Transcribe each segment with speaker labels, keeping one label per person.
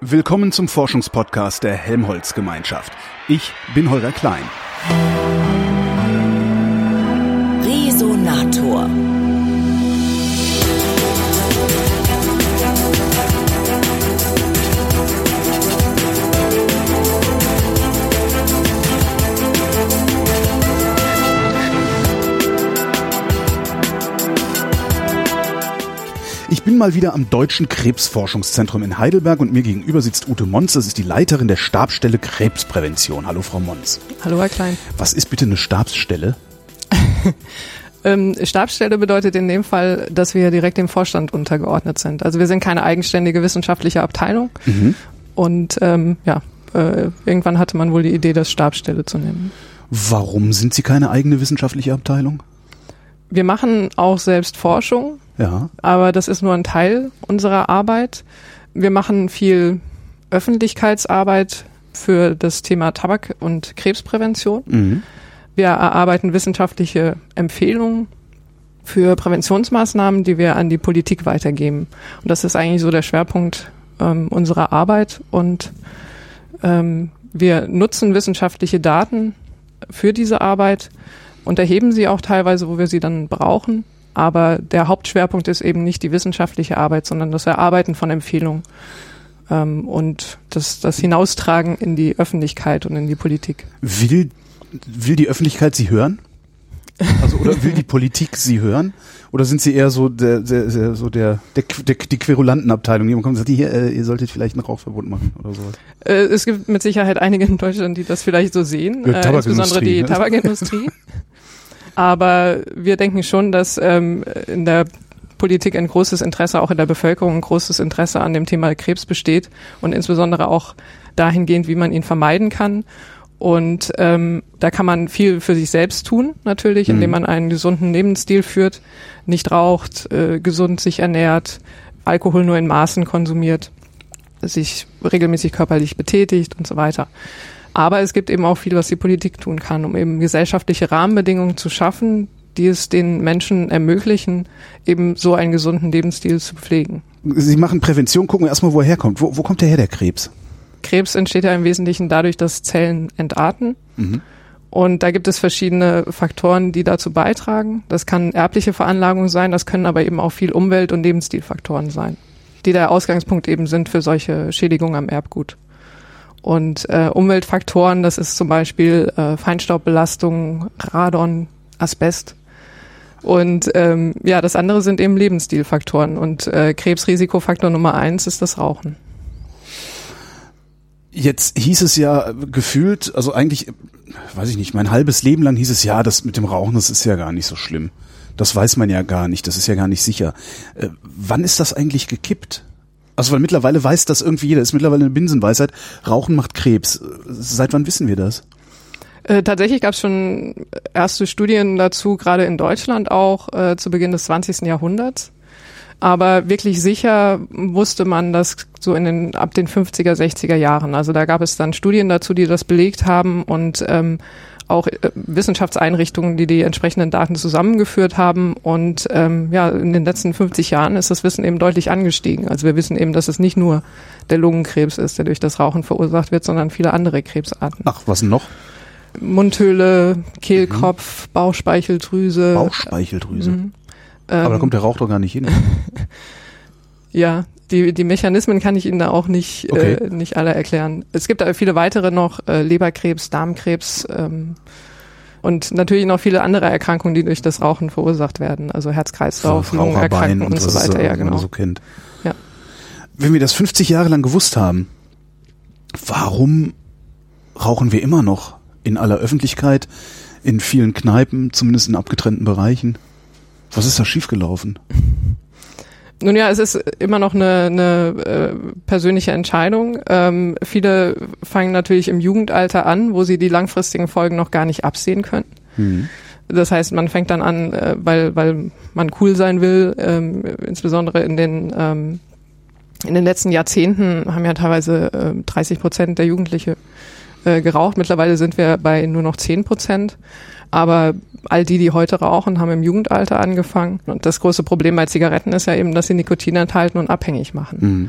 Speaker 1: Willkommen zum Forschungspodcast der Helmholtz-Gemeinschaft. Ich bin Holger Klein.
Speaker 2: Resonator.
Speaker 1: Ich bin mal wieder am Deutschen Krebsforschungszentrum in Heidelberg und mir gegenüber sitzt Ute Mons, das ist die Leiterin der Stabsstelle Krebsprävention. Hallo Frau Mons.
Speaker 3: Hallo Herr Klein.
Speaker 1: Was ist bitte eine Stabsstelle?
Speaker 3: Stabsstelle bedeutet in dem Fall, dass wir direkt dem Vorstand untergeordnet sind. Also wir sind keine eigenständige wissenschaftliche Abteilung. Und irgendwann hatte man wohl die Idee, das Stabsstelle zu nennen.
Speaker 1: Warum sind Sie keine eigene wissenschaftliche Abteilung?
Speaker 3: Wir machen auch selbst Forschung.
Speaker 1: Ja.
Speaker 3: Aber das ist nur ein Teil unserer Arbeit. Wir machen viel Öffentlichkeitsarbeit für das Thema Tabak- und Krebsprävention. Wir erarbeiten wissenschaftliche Empfehlungen für Präventionsmaßnahmen, die wir an die Politik weitergeben. Und das ist eigentlich so der Schwerpunkt unserer Arbeit. Und wir nutzen wissenschaftliche Daten für diese Arbeit und erheben sie auch teilweise, wo wir sie dann brauchen. Aber der Hauptschwerpunkt ist eben nicht die wissenschaftliche Arbeit, sondern das Erarbeiten von Empfehlungen und das Hinaustragen in die Öffentlichkeit und in die Politik.
Speaker 1: Will die Öffentlichkeit Sie hören? Also oder will die Politik Sie hören? Oder sind Sie eher so die Querulantenabteilung? Jemand kommt und sagt, hier, ihr solltet vielleicht ein Rauchverbot machen oder sowas.
Speaker 3: Es gibt mit Sicherheit einige in Deutschland, die das vielleicht so sehen, insbesondere die Tabakindustrie. Aber wir denken schon, dass in der Politik ein großes Interesse, auch in der Bevölkerung ein großes Interesse an dem Thema Krebs besteht und insbesondere auch dahingehend, wie man ihn vermeiden kann. Und da kann man viel für sich selbst tun, natürlich, indem man einen gesunden Lebensstil führt, nicht raucht, gesund sich ernährt, Alkohol nur in Maßen konsumiert, sich regelmäßig körperlich betätigt und so weiter. Aber es gibt eben auch viel, was die Politik tun kann, um eben gesellschaftliche Rahmenbedingungen zu schaffen, die es den Menschen ermöglichen, eben so einen gesunden Lebensstil zu pflegen.
Speaker 1: Sie machen Prävention, gucken wir erstmal, wo er herkommt. Wo kommt der her, der Krebs?
Speaker 3: Krebs entsteht ja im Wesentlichen dadurch, dass Zellen entarten. Und da gibt es verschiedene Faktoren, die dazu beitragen. Das kann erbliche Veranlagung sein, das können aber eben auch viel Umwelt- und Lebensstilfaktoren sein, die der Ausgangspunkt eben sind für solche Schädigungen am Erbgut. Und Umweltfaktoren, das ist zum Beispiel Feinstaubbelastung, Radon, Asbest. Und das andere sind eben Lebensstilfaktoren. Und Krebsrisikofaktor Nummer 1 ist das Rauchen.
Speaker 1: Jetzt hieß es ja gefühlt, also eigentlich, weiß ich nicht, mein halbes Leben lang hieß es ja, das mit dem Rauchen, das ist ja gar nicht so schlimm. Das weiß man ja gar nicht, das ist ja gar nicht sicher. Wann ist das eigentlich gekippt? Also weil mittlerweile weiß das irgendwie jeder, ist mittlerweile eine Binsenweisheit, Rauchen macht Krebs. Seit wann wissen wir das?
Speaker 3: Tatsächlich gab es schon erste Studien dazu, gerade in Deutschland auch, zu Beginn des 20. Jahrhunderts. Aber wirklich sicher wusste man das so ab den 50er, 60er Jahren. Also da gab es dann Studien dazu, die das belegt haben und auch Wissenschaftseinrichtungen, die entsprechenden Daten zusammengeführt haben. Und in den letzten 50 Jahren ist das Wissen eben deutlich angestiegen. Also wir wissen eben, dass es nicht nur der Lungenkrebs ist, der durch das Rauchen verursacht wird, sondern viele andere Krebsarten.
Speaker 1: Ach, was noch?
Speaker 3: Mundhöhle, Kehlkopf, Bauchspeicheldrüse.
Speaker 1: Bauchspeicheldrüse. Aber da kommt der Rauch doch gar nicht hin.
Speaker 3: Ja, die Mechanismen kann ich Ihnen da auch nicht alle erklären. Es gibt aber viele weitere noch, Leberkrebs, Darmkrebs und natürlich noch viele andere Erkrankungen, die durch das Rauchen verursacht werden. Also Herz-Kreislauf, Lungenerkrankungen und so weiter. Ja, genau.
Speaker 1: Man so kennt.
Speaker 3: Ja.
Speaker 1: Wenn wir das 50 Jahre lang gewusst haben, warum rauchen wir immer noch in aller Öffentlichkeit, in vielen Kneipen, zumindest in abgetrennten Bereichen? Was ist da schiefgelaufen?
Speaker 3: Nun ja, es ist immer noch eine persönliche Entscheidung. Viele fangen natürlich im Jugendalter an, wo sie die langfristigen Folgen noch gar nicht absehen können. Das heißt, man fängt dann an, weil man cool sein will, insbesondere in den letzten Jahrzehnten haben ja teilweise 30% der Jugendliche geraucht. Mittlerweile sind wir bei nur noch 10%. Aber all die heute rauchen, haben im Jugendalter angefangen. Und das große Problem bei Zigaretten ist ja eben, dass sie Nikotin enthalten und abhängig machen.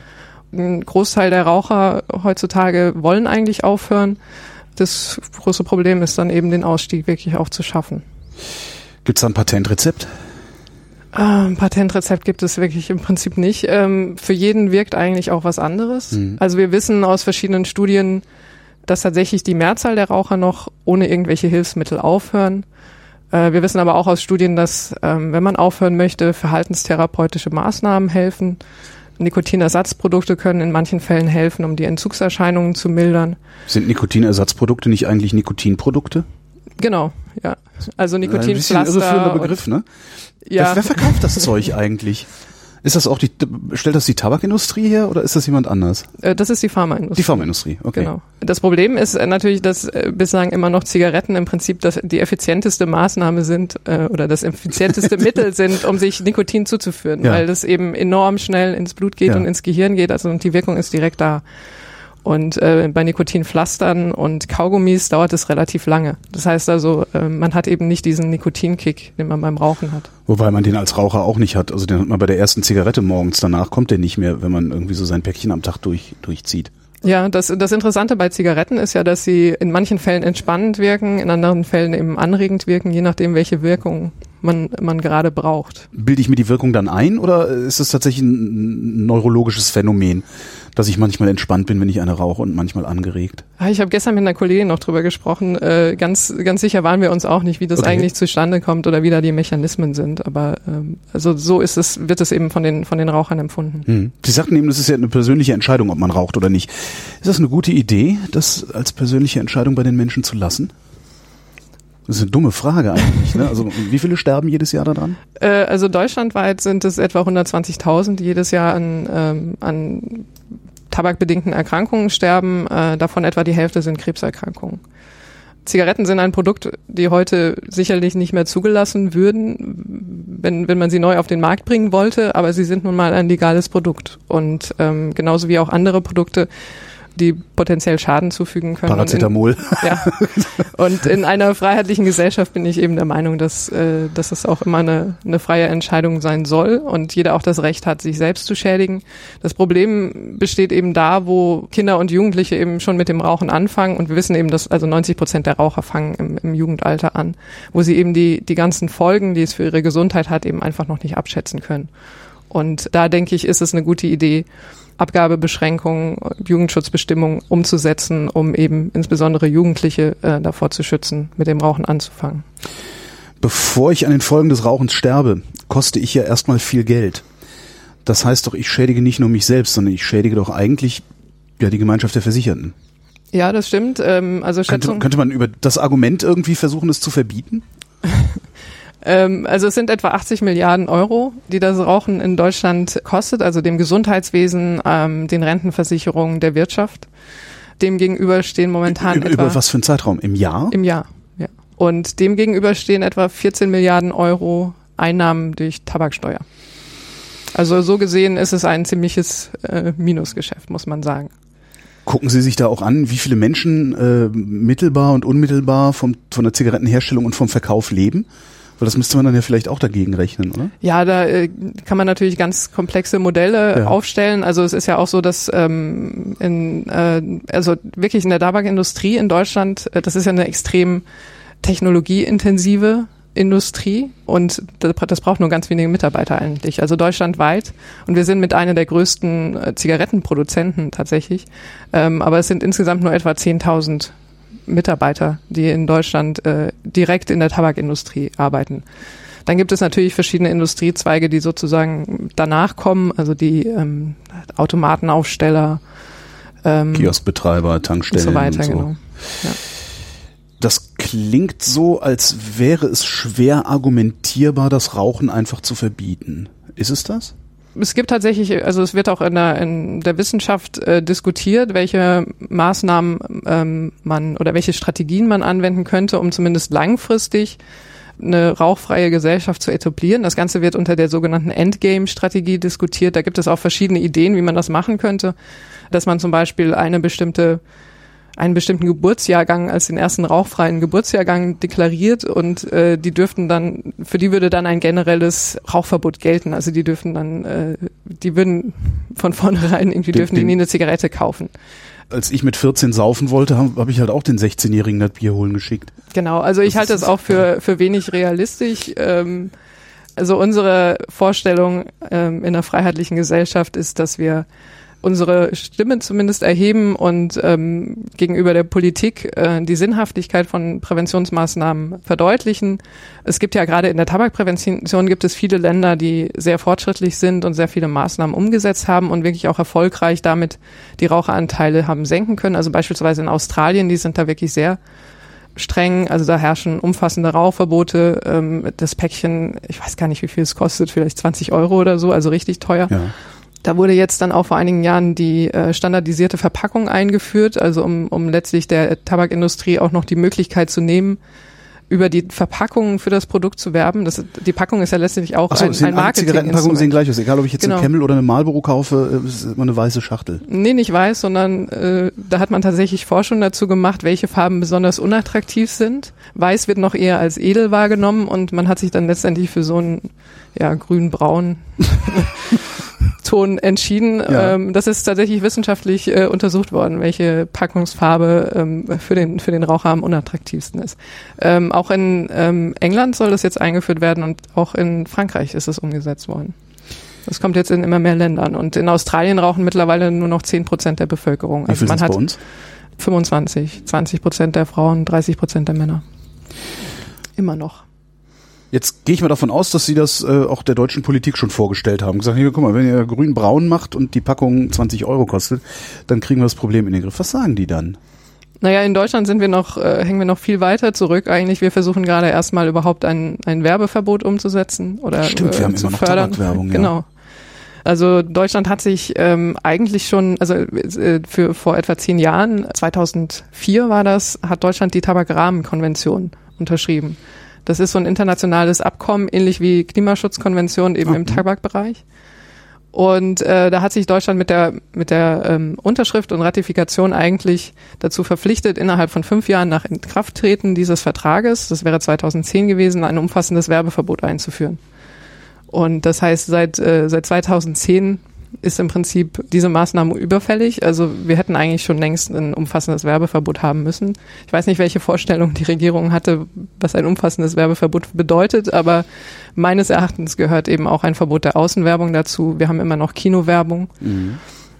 Speaker 3: Ein Großteil der Raucher heutzutage wollen eigentlich aufhören. Das große Problem ist dann eben, den Ausstieg wirklich auch zu schaffen.
Speaker 1: Gibt es da ein Patentrezept?
Speaker 3: Ein Patentrezept gibt es wirklich im Prinzip nicht. Für jeden wirkt eigentlich auch was anderes. Mhm. Also wir wissen aus verschiedenen Studien, dass tatsächlich die Mehrzahl der Raucher noch ohne irgendwelche Hilfsmittel aufhören. Wir wissen aber auch aus Studien, dass, wenn man aufhören möchte, verhaltenstherapeutische Maßnahmen helfen. Nikotinersatzprodukte können in manchen Fällen helfen, um die Entzugserscheinungen zu mildern.
Speaker 1: Sind Nikotinersatzprodukte nicht eigentlich Nikotinprodukte?
Speaker 3: Genau, ja. Also Nikotinpflaster.
Speaker 1: Ein bisschen irreführender Begriff, ne?
Speaker 3: Ja.
Speaker 1: Wer verkauft das Zeug eigentlich? Ist das auch stellt das die Tabakindustrie her oder ist das jemand anders?
Speaker 3: Das ist die Pharmaindustrie.
Speaker 1: Die Pharmaindustrie, okay.
Speaker 3: Genau. Das Problem ist natürlich, dass bislang immer noch Zigaretten im Prinzip die effizienteste Maßnahme sind oder das effizienteste Mittel sind, um sich Nikotin zuzuführen, weil das eben enorm schnell ins Blut geht und ins Gehirn geht, also und die Wirkung ist direkt da. Und bei Nikotinpflastern und Kaugummis dauert es relativ lange. Das heißt also, man hat eben nicht diesen Nikotinkick, den man beim Rauchen hat.
Speaker 1: Wobei man den als Raucher auch nicht hat. Also den hat man bei der ersten Zigarette morgens. Danach kommt der nicht mehr, wenn man irgendwie so sein Päckchen am Tag durchzieht.
Speaker 3: Ja, das Interessante bei Zigaretten ist ja, dass sie in manchen Fällen entspannend wirken, in anderen Fällen eben anregend wirken, je nachdem, welche Wirkung man gerade braucht.
Speaker 1: Bilde ich mir die Wirkung dann ein oder ist das tatsächlich ein neurologisches Phänomen, dass ich manchmal entspannt bin, wenn ich eine rauche und manchmal angeregt?
Speaker 3: Ich habe gestern mit einer Kollegin noch drüber gesprochen. Ganz sicher waren wir uns auch nicht, wie das eigentlich zustande kommt oder wie da die Mechanismen sind. Aber also so wird es eben von den Rauchern empfunden.
Speaker 1: Sie sagten eben, das ist ja eine persönliche Entscheidung, ob man raucht oder nicht. Ist das eine gute Idee, das als persönliche Entscheidung bei den Menschen zu lassen? Das ist eine dumme Frage eigentlich, ne? Also wie viele sterben jedes Jahr daran?
Speaker 3: Also deutschlandweit sind es etwa 120.000, die jedes Jahr an tabakbedingten Erkrankungen sterben. Davon etwa die Hälfte sind Krebserkrankungen. Zigaretten sind ein Produkt, die heute sicherlich nicht mehr zugelassen würden, wenn man sie neu auf den Markt bringen wollte, aber sie sind nun mal ein legales Produkt. Und genauso wie auch andere Produkte, die potenziell Schaden zufügen können.
Speaker 1: Paracetamol.
Speaker 3: Und in einer freiheitlichen Gesellschaft bin ich eben der Meinung, dass es auch immer eine freie Entscheidung sein soll und jeder auch das Recht hat, sich selbst zu schädigen. Das Problem besteht eben da, wo Kinder und Jugendliche eben schon mit dem Rauchen anfangen und wir wissen eben, dass also 90% der Raucher fangen im Jugendalter an, wo sie eben die ganzen Folgen, die es für ihre Gesundheit hat, eben einfach noch nicht abschätzen können. Und da denke ich, ist es eine gute Idee, Abgabebeschränkungen, Jugendschutzbestimmungen umzusetzen, um eben insbesondere Jugendliche davor zu schützen, mit dem Rauchen anzufangen.
Speaker 1: Bevor ich an den Folgen des Rauchens sterbe, koste ich ja erstmal viel Geld. Das heißt doch, ich schädige nicht nur mich selbst, sondern ich schädige doch eigentlich die Gemeinschaft der Versicherten.
Speaker 3: Ja, das stimmt. Also
Speaker 1: könnte man über das Argument irgendwie versuchen, es zu verbieten?
Speaker 3: Also es sind etwa 80 Milliarden Euro, die das Rauchen in Deutschland kostet, also dem Gesundheitswesen, den Rentenversicherungen, der Wirtschaft. Dem gegenüber stehen momentan
Speaker 1: über was für einen Zeitraum? Im Jahr?
Speaker 3: Im Jahr, ja. Und dem gegenüber stehen etwa 14 Milliarden Euro Einnahmen durch Tabaksteuer. Also so gesehen ist es ein ziemliches Minusgeschäft, muss man sagen.
Speaker 1: Gucken Sie sich da auch an, wie viele Menschen mittelbar und unmittelbar von der Zigarettenherstellung und vom Verkauf leben? Weil das müsste man dann ja vielleicht auch dagegen rechnen, oder?
Speaker 3: Ja, da kann man natürlich ganz komplexe Modelle aufstellen. Also es ist ja auch so, dass also wirklich in der Tabakindustrie in Deutschland, das ist ja eine extrem technologieintensive Industrie und das braucht nur ganz wenige Mitarbeiter eigentlich. Also deutschlandweit und wir sind mit einer der größten Zigarettenproduzenten tatsächlich. Aber es sind insgesamt nur etwa 10.000 Mitarbeiter, die in Deutschland direkt in der Tabakindustrie arbeiten. Dann gibt es natürlich verschiedene Industriezweige, die sozusagen danach kommen, also die Automatenaufsteller,
Speaker 1: Kioskbetreiber, Tankstellen
Speaker 3: und so weiter,
Speaker 1: und so.
Speaker 3: Genau. Ja.
Speaker 1: Das klingt so, als wäre es schwer argumentierbar, das Rauchen einfach zu verbieten. Ist es das?
Speaker 3: Es gibt tatsächlich, also es wird auch in der Wissenschaft diskutiert, welche Maßnahmen man oder welche Strategien man anwenden könnte, um zumindest langfristig eine rauchfreie Gesellschaft zu etablieren. Das Ganze wird unter der sogenannten Endgame-Strategie diskutiert. Da gibt es auch verschiedene Ideen, wie man das machen könnte, dass man zum Beispiel eine bestimmte einen bestimmten Geburtsjahrgang als den ersten rauchfreien Geburtsjahrgang deklariert und für die würde dann ein generelles Rauchverbot gelten. Also die würden von vornherein dürfen die nie eine Zigarette kaufen.
Speaker 1: Als ich mit 14 saufen wollte, habe ich halt auch den 16-Jährigen das Bier holen geschickt.
Speaker 3: Genau, also ich halte das auch für wenig realistisch. Also unsere Vorstellung in einer freiheitlichen Gesellschaft ist, dass wir unsere Stimme zumindest erheben und gegenüber der Politik die Sinnhaftigkeit von Präventionsmaßnahmen verdeutlichen. Es gibt ja gerade in der Tabakprävention gibt es viele Länder, die sehr fortschrittlich sind und sehr viele Maßnahmen umgesetzt haben und wirklich auch erfolgreich damit die Raucheranteile haben senken können. Also beispielsweise in Australien, die sind da wirklich sehr streng, also da herrschen umfassende Rauchverbote. Das Päckchen, ich weiß gar nicht, wie viel es kostet, vielleicht 20 € oder so, also richtig teuer. Ja. Da wurde jetzt dann auch vor einigen Jahren die standardisierte Verpackung eingeführt, also um letztlich der Tabakindustrie auch noch die Möglichkeit zu nehmen, über die Verpackung für das Produkt zu werben. Die Packung ist ja letztlich auch ein Marketing-Instrument.
Speaker 1: Zigarettenpackungen sehen gleich aus. Egal, ob ich jetzt eine Camel oder eine Marlboro kaufe, ist immer eine weiße Schachtel.
Speaker 3: Nee, nicht weiß, sondern da hat man tatsächlich Forschung dazu gemacht, welche Farben besonders unattraktiv sind. Weiß wird noch eher als edel wahrgenommen und man hat sich dann letztendlich für so einen grün-braun Ton entschieden. Ja. Das ist tatsächlich wissenschaftlich untersucht worden, welche Packungsfarbe für den Raucher am unattraktivsten ist. Auch in England soll das jetzt eingeführt werden und auch in Frankreich ist es umgesetzt worden. Das kommt jetzt in immer mehr Ländern und in Australien rauchen mittlerweile nur noch 10% der Bevölkerung.
Speaker 1: Also man hat bei uns?
Speaker 3: 20% der Frauen, 30% der Männer. Immer noch.
Speaker 1: Jetzt gehe ich mal davon aus, dass Sie das auch der deutschen Politik schon vorgestellt haben. Gesagt, hier, guck mal, wenn ihr grün-braun macht und die Packung 20 € kostet, dann kriegen wir das Problem in den Griff. Was sagen die dann?
Speaker 3: Naja, in Deutschland hängen wir noch viel weiter zurück. Eigentlich, wir versuchen gerade erstmal überhaupt ein Werbeverbot umzusetzen oder
Speaker 1: Stimmt, wir haben immer noch Tabakwerbung, ja.
Speaker 3: Genau. Also Deutschland hat sich eigentlich schon, für vor etwa 10 Jahren, 2004 war das, hat Deutschland die Tabakrahmenkonvention unterschrieben. Das ist so ein internationales Abkommen, ähnlich wie Klimaschutzkonvention eben im Tabakbereich. Und da hat sich Deutschland mit der Unterschrift und Ratifikation eigentlich dazu verpflichtet, innerhalb von 5 Jahren nach Inkrafttreten dieses Vertrages, das wäre 2010 gewesen, ein umfassendes Werbeverbot einzuführen. Und das heißt, seit 2010 ist im Prinzip diese Maßnahme überfällig. Also wir hätten eigentlich schon längst ein umfassendes Werbeverbot haben müssen. Ich weiß nicht, welche Vorstellung die Regierung hatte, was ein umfassendes Werbeverbot bedeutet, aber meines Erachtens gehört eben auch ein Verbot der Außenwerbung dazu. Wir haben immer noch Kinowerbung. Mhm.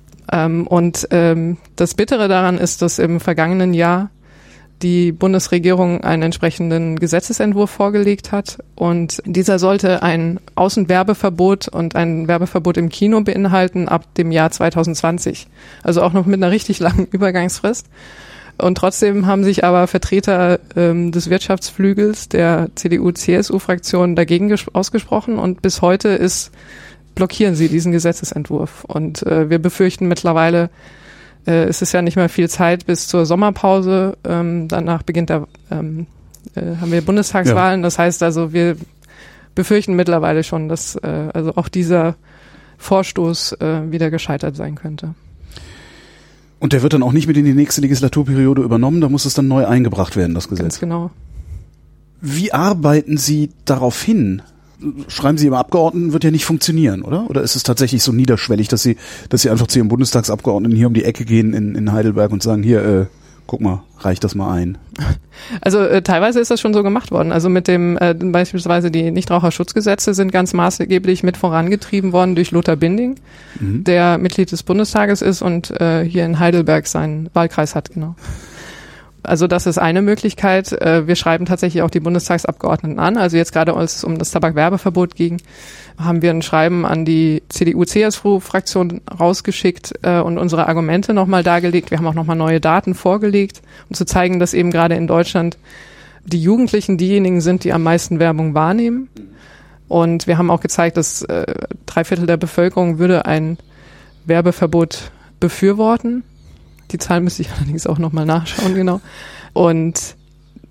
Speaker 3: Das Bittere daran ist, dass im vergangenen Jahr die Bundesregierung einen entsprechenden Gesetzesentwurf vorgelegt hat und dieser sollte ein Außenwerbeverbot und ein Werbeverbot im Kino beinhalten ab dem Jahr 2020. Also auch noch mit einer richtig langen Übergangsfrist. Und trotzdem haben sich aber Vertreter des Wirtschaftsflügels der CDU-CSU-Fraktion dagegen ausgesprochen und bis heute blockieren sie diesen Gesetzesentwurf. Und wir befürchten mittlerweile, es ist ja nicht mehr viel Zeit bis zur Sommerpause. Danach haben wir Bundestagswahlen. Ja. Das heißt also, wir befürchten mittlerweile schon, dass also auch dieser Vorstoß wieder gescheitert sein könnte.
Speaker 1: Und der wird dann auch nicht mit in die nächste Legislaturperiode übernommen, da muss es dann neu eingebracht werden, das Gesetz.
Speaker 3: Ganz genau.
Speaker 1: Wie arbeiten Sie darauf hin? Schreiben Sie im Abgeordneten, wird ja nicht funktionieren, oder? Oder ist es tatsächlich so niederschwellig, dass Sie einfach zu Ihrem Bundestagsabgeordneten hier um die Ecke gehen in Heidelberg und sagen, hier, guck mal, reicht das mal ein?
Speaker 3: Also teilweise ist das schon so gemacht worden. Also mit dem beispielsweise die Nichtraucherschutzgesetze sind ganz maßgeblich mit vorangetrieben worden durch Lothar Binding, der Mitglied des Bundestages ist und hier in Heidelberg seinen Wahlkreis hat, genau. Also das ist eine Möglichkeit. Wir schreiben tatsächlich auch die Bundestagsabgeordneten an. Also jetzt gerade, als es um das Tabakwerbeverbot ging, haben wir ein Schreiben an die CDU-CSU-Fraktion rausgeschickt und unsere Argumente nochmal dargelegt. Wir haben auch nochmal neue Daten vorgelegt, um zu zeigen, dass eben gerade in Deutschland die Jugendlichen diejenigen sind, die am meisten Werbung wahrnehmen. Und wir haben auch gezeigt, dass 3/4 der Bevölkerung würde ein Werbeverbot befürworten. Die Zahl müsste ich allerdings auch nochmal nachschauen, genau. Und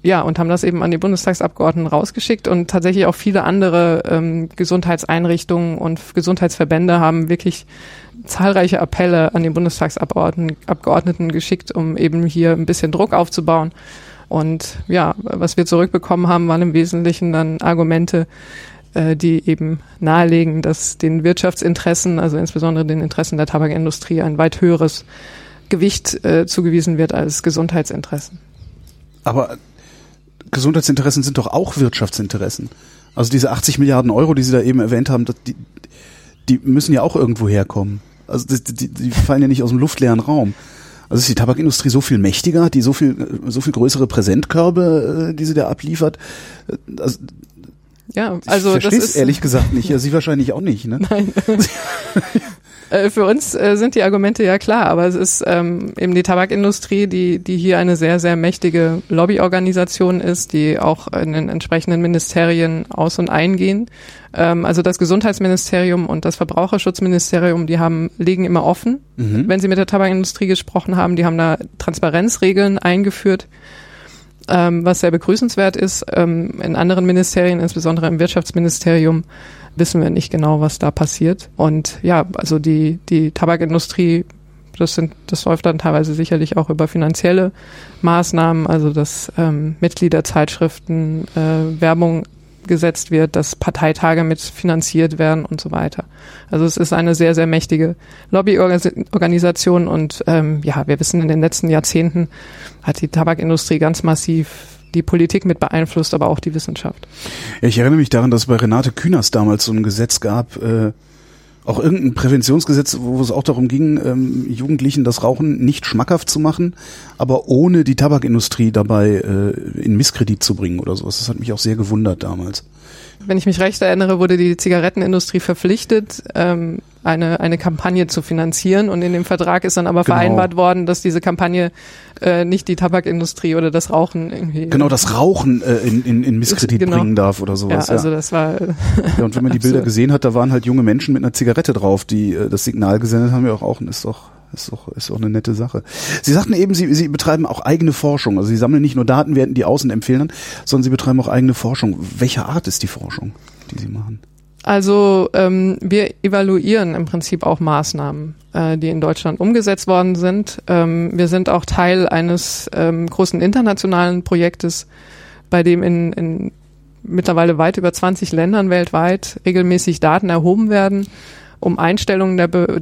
Speaker 3: Ja, und haben das eben an die Bundestagsabgeordneten rausgeschickt und tatsächlich auch viele andere Gesundheitseinrichtungen und Gesundheitsverbände haben wirklich zahlreiche Appelle an die Bundestagsabgeordneten geschickt, um eben hier ein bisschen Druck aufzubauen. Und ja, was wir zurückbekommen haben, waren im Wesentlichen dann Argumente, die eben nahelegen, dass den Wirtschaftsinteressen, also insbesondere den Interessen der Tabakindustrie, ein weit höheres Gewicht zugewiesen wird als Gesundheitsinteressen.
Speaker 1: Aber Gesundheitsinteressen sind doch auch Wirtschaftsinteressen. Also diese 80 Milliarden Euro, die Sie da eben erwähnt haben, die müssen ja auch irgendwo herkommen. Also die fallen ja nicht aus dem luftleeren Raum. Also ist die Tabakindustrie so viel mächtiger, die so viel größere Präsentkörbe, die sie da abliefert. Also,
Speaker 3: ja, also
Speaker 1: ich verstehe es ehrlich gesagt nicht. Ja, Sie wahrscheinlich auch nicht, ne?
Speaker 3: Nein. Für uns sind die Argumente ja klar, aber es ist eben die Tabakindustrie, die hier eine sehr, sehr mächtige Lobbyorganisation ist, die auch in den entsprechenden Ministerien aus- und eingehen. Also das Gesundheitsministerium und das Verbraucherschutzministerium, die legen immer offen, wenn sie mit der Tabakindustrie gesprochen haben. Die haben da Transparenzregeln eingeführt, was sehr begrüßenswert ist. In anderen Ministerien, insbesondere im Wirtschaftsministerium, wissen wir nicht genau, was da passiert. Und ja, also die Tabakindustrie, das läuft dann teilweise sicherlich auch über finanzielle Maßnahmen, also dass Mitgliederzeitschriften, Werbung gesetzt wird, dass Parteitage mit finanziert werden und so weiter. Also es ist eine sehr, sehr mächtige Lobbyorganisation und ja, wir wissen, in den letzten Jahrzehnten hat die Tabakindustrie ganz massiv die Politik mit beeinflusst, aber auch die Wissenschaft.
Speaker 1: Ja, ich erinnere mich daran, dass es bei Renate Künast damals so ein Gesetz gab, auch irgendein Präventionsgesetz, wo es auch darum ging, Jugendlichen das Rauchen nicht schmackhaft zu machen, aber ohne die Tabakindustrie dabei in Misskredit zu bringen oder sowas. Das hat mich auch sehr gewundert damals.
Speaker 3: Wenn ich mich recht erinnere, wurde die Zigarettenindustrie verpflichtet, eine Kampagne zu finanzieren und in dem Vertrag ist dann aber vereinbart worden, dass diese Kampagne nicht die Tabakindustrie oder das Rauchen irgendwie...
Speaker 1: Genau, das Rauchen in Misskredit bringen darf oder sowas.
Speaker 3: Ja, also das war...
Speaker 1: Ja, und wenn man die Bilder gesehen hat, da waren halt junge Menschen mit einer Zigarette drauf, die das Signal gesendet haben, ja auch rauchen ist doch eine nette Sache. Sie sagten eben, Sie betreiben auch eigene Forschung. Also Sie sammeln nicht nur Daten, werten die aus und empfehlen, sondern Sie betreiben auch eigene Forschung. Welcher Art ist die Forschung, die Sie machen?
Speaker 3: Also wir evaluieren im Prinzip auch Maßnahmen, die in Deutschland umgesetzt worden sind. Wir sind auch Teil eines großen internationalen Projektes, bei dem in mittlerweile weit über 20 Ländern weltweit regelmäßig Daten erhoben werden, um Einstellungen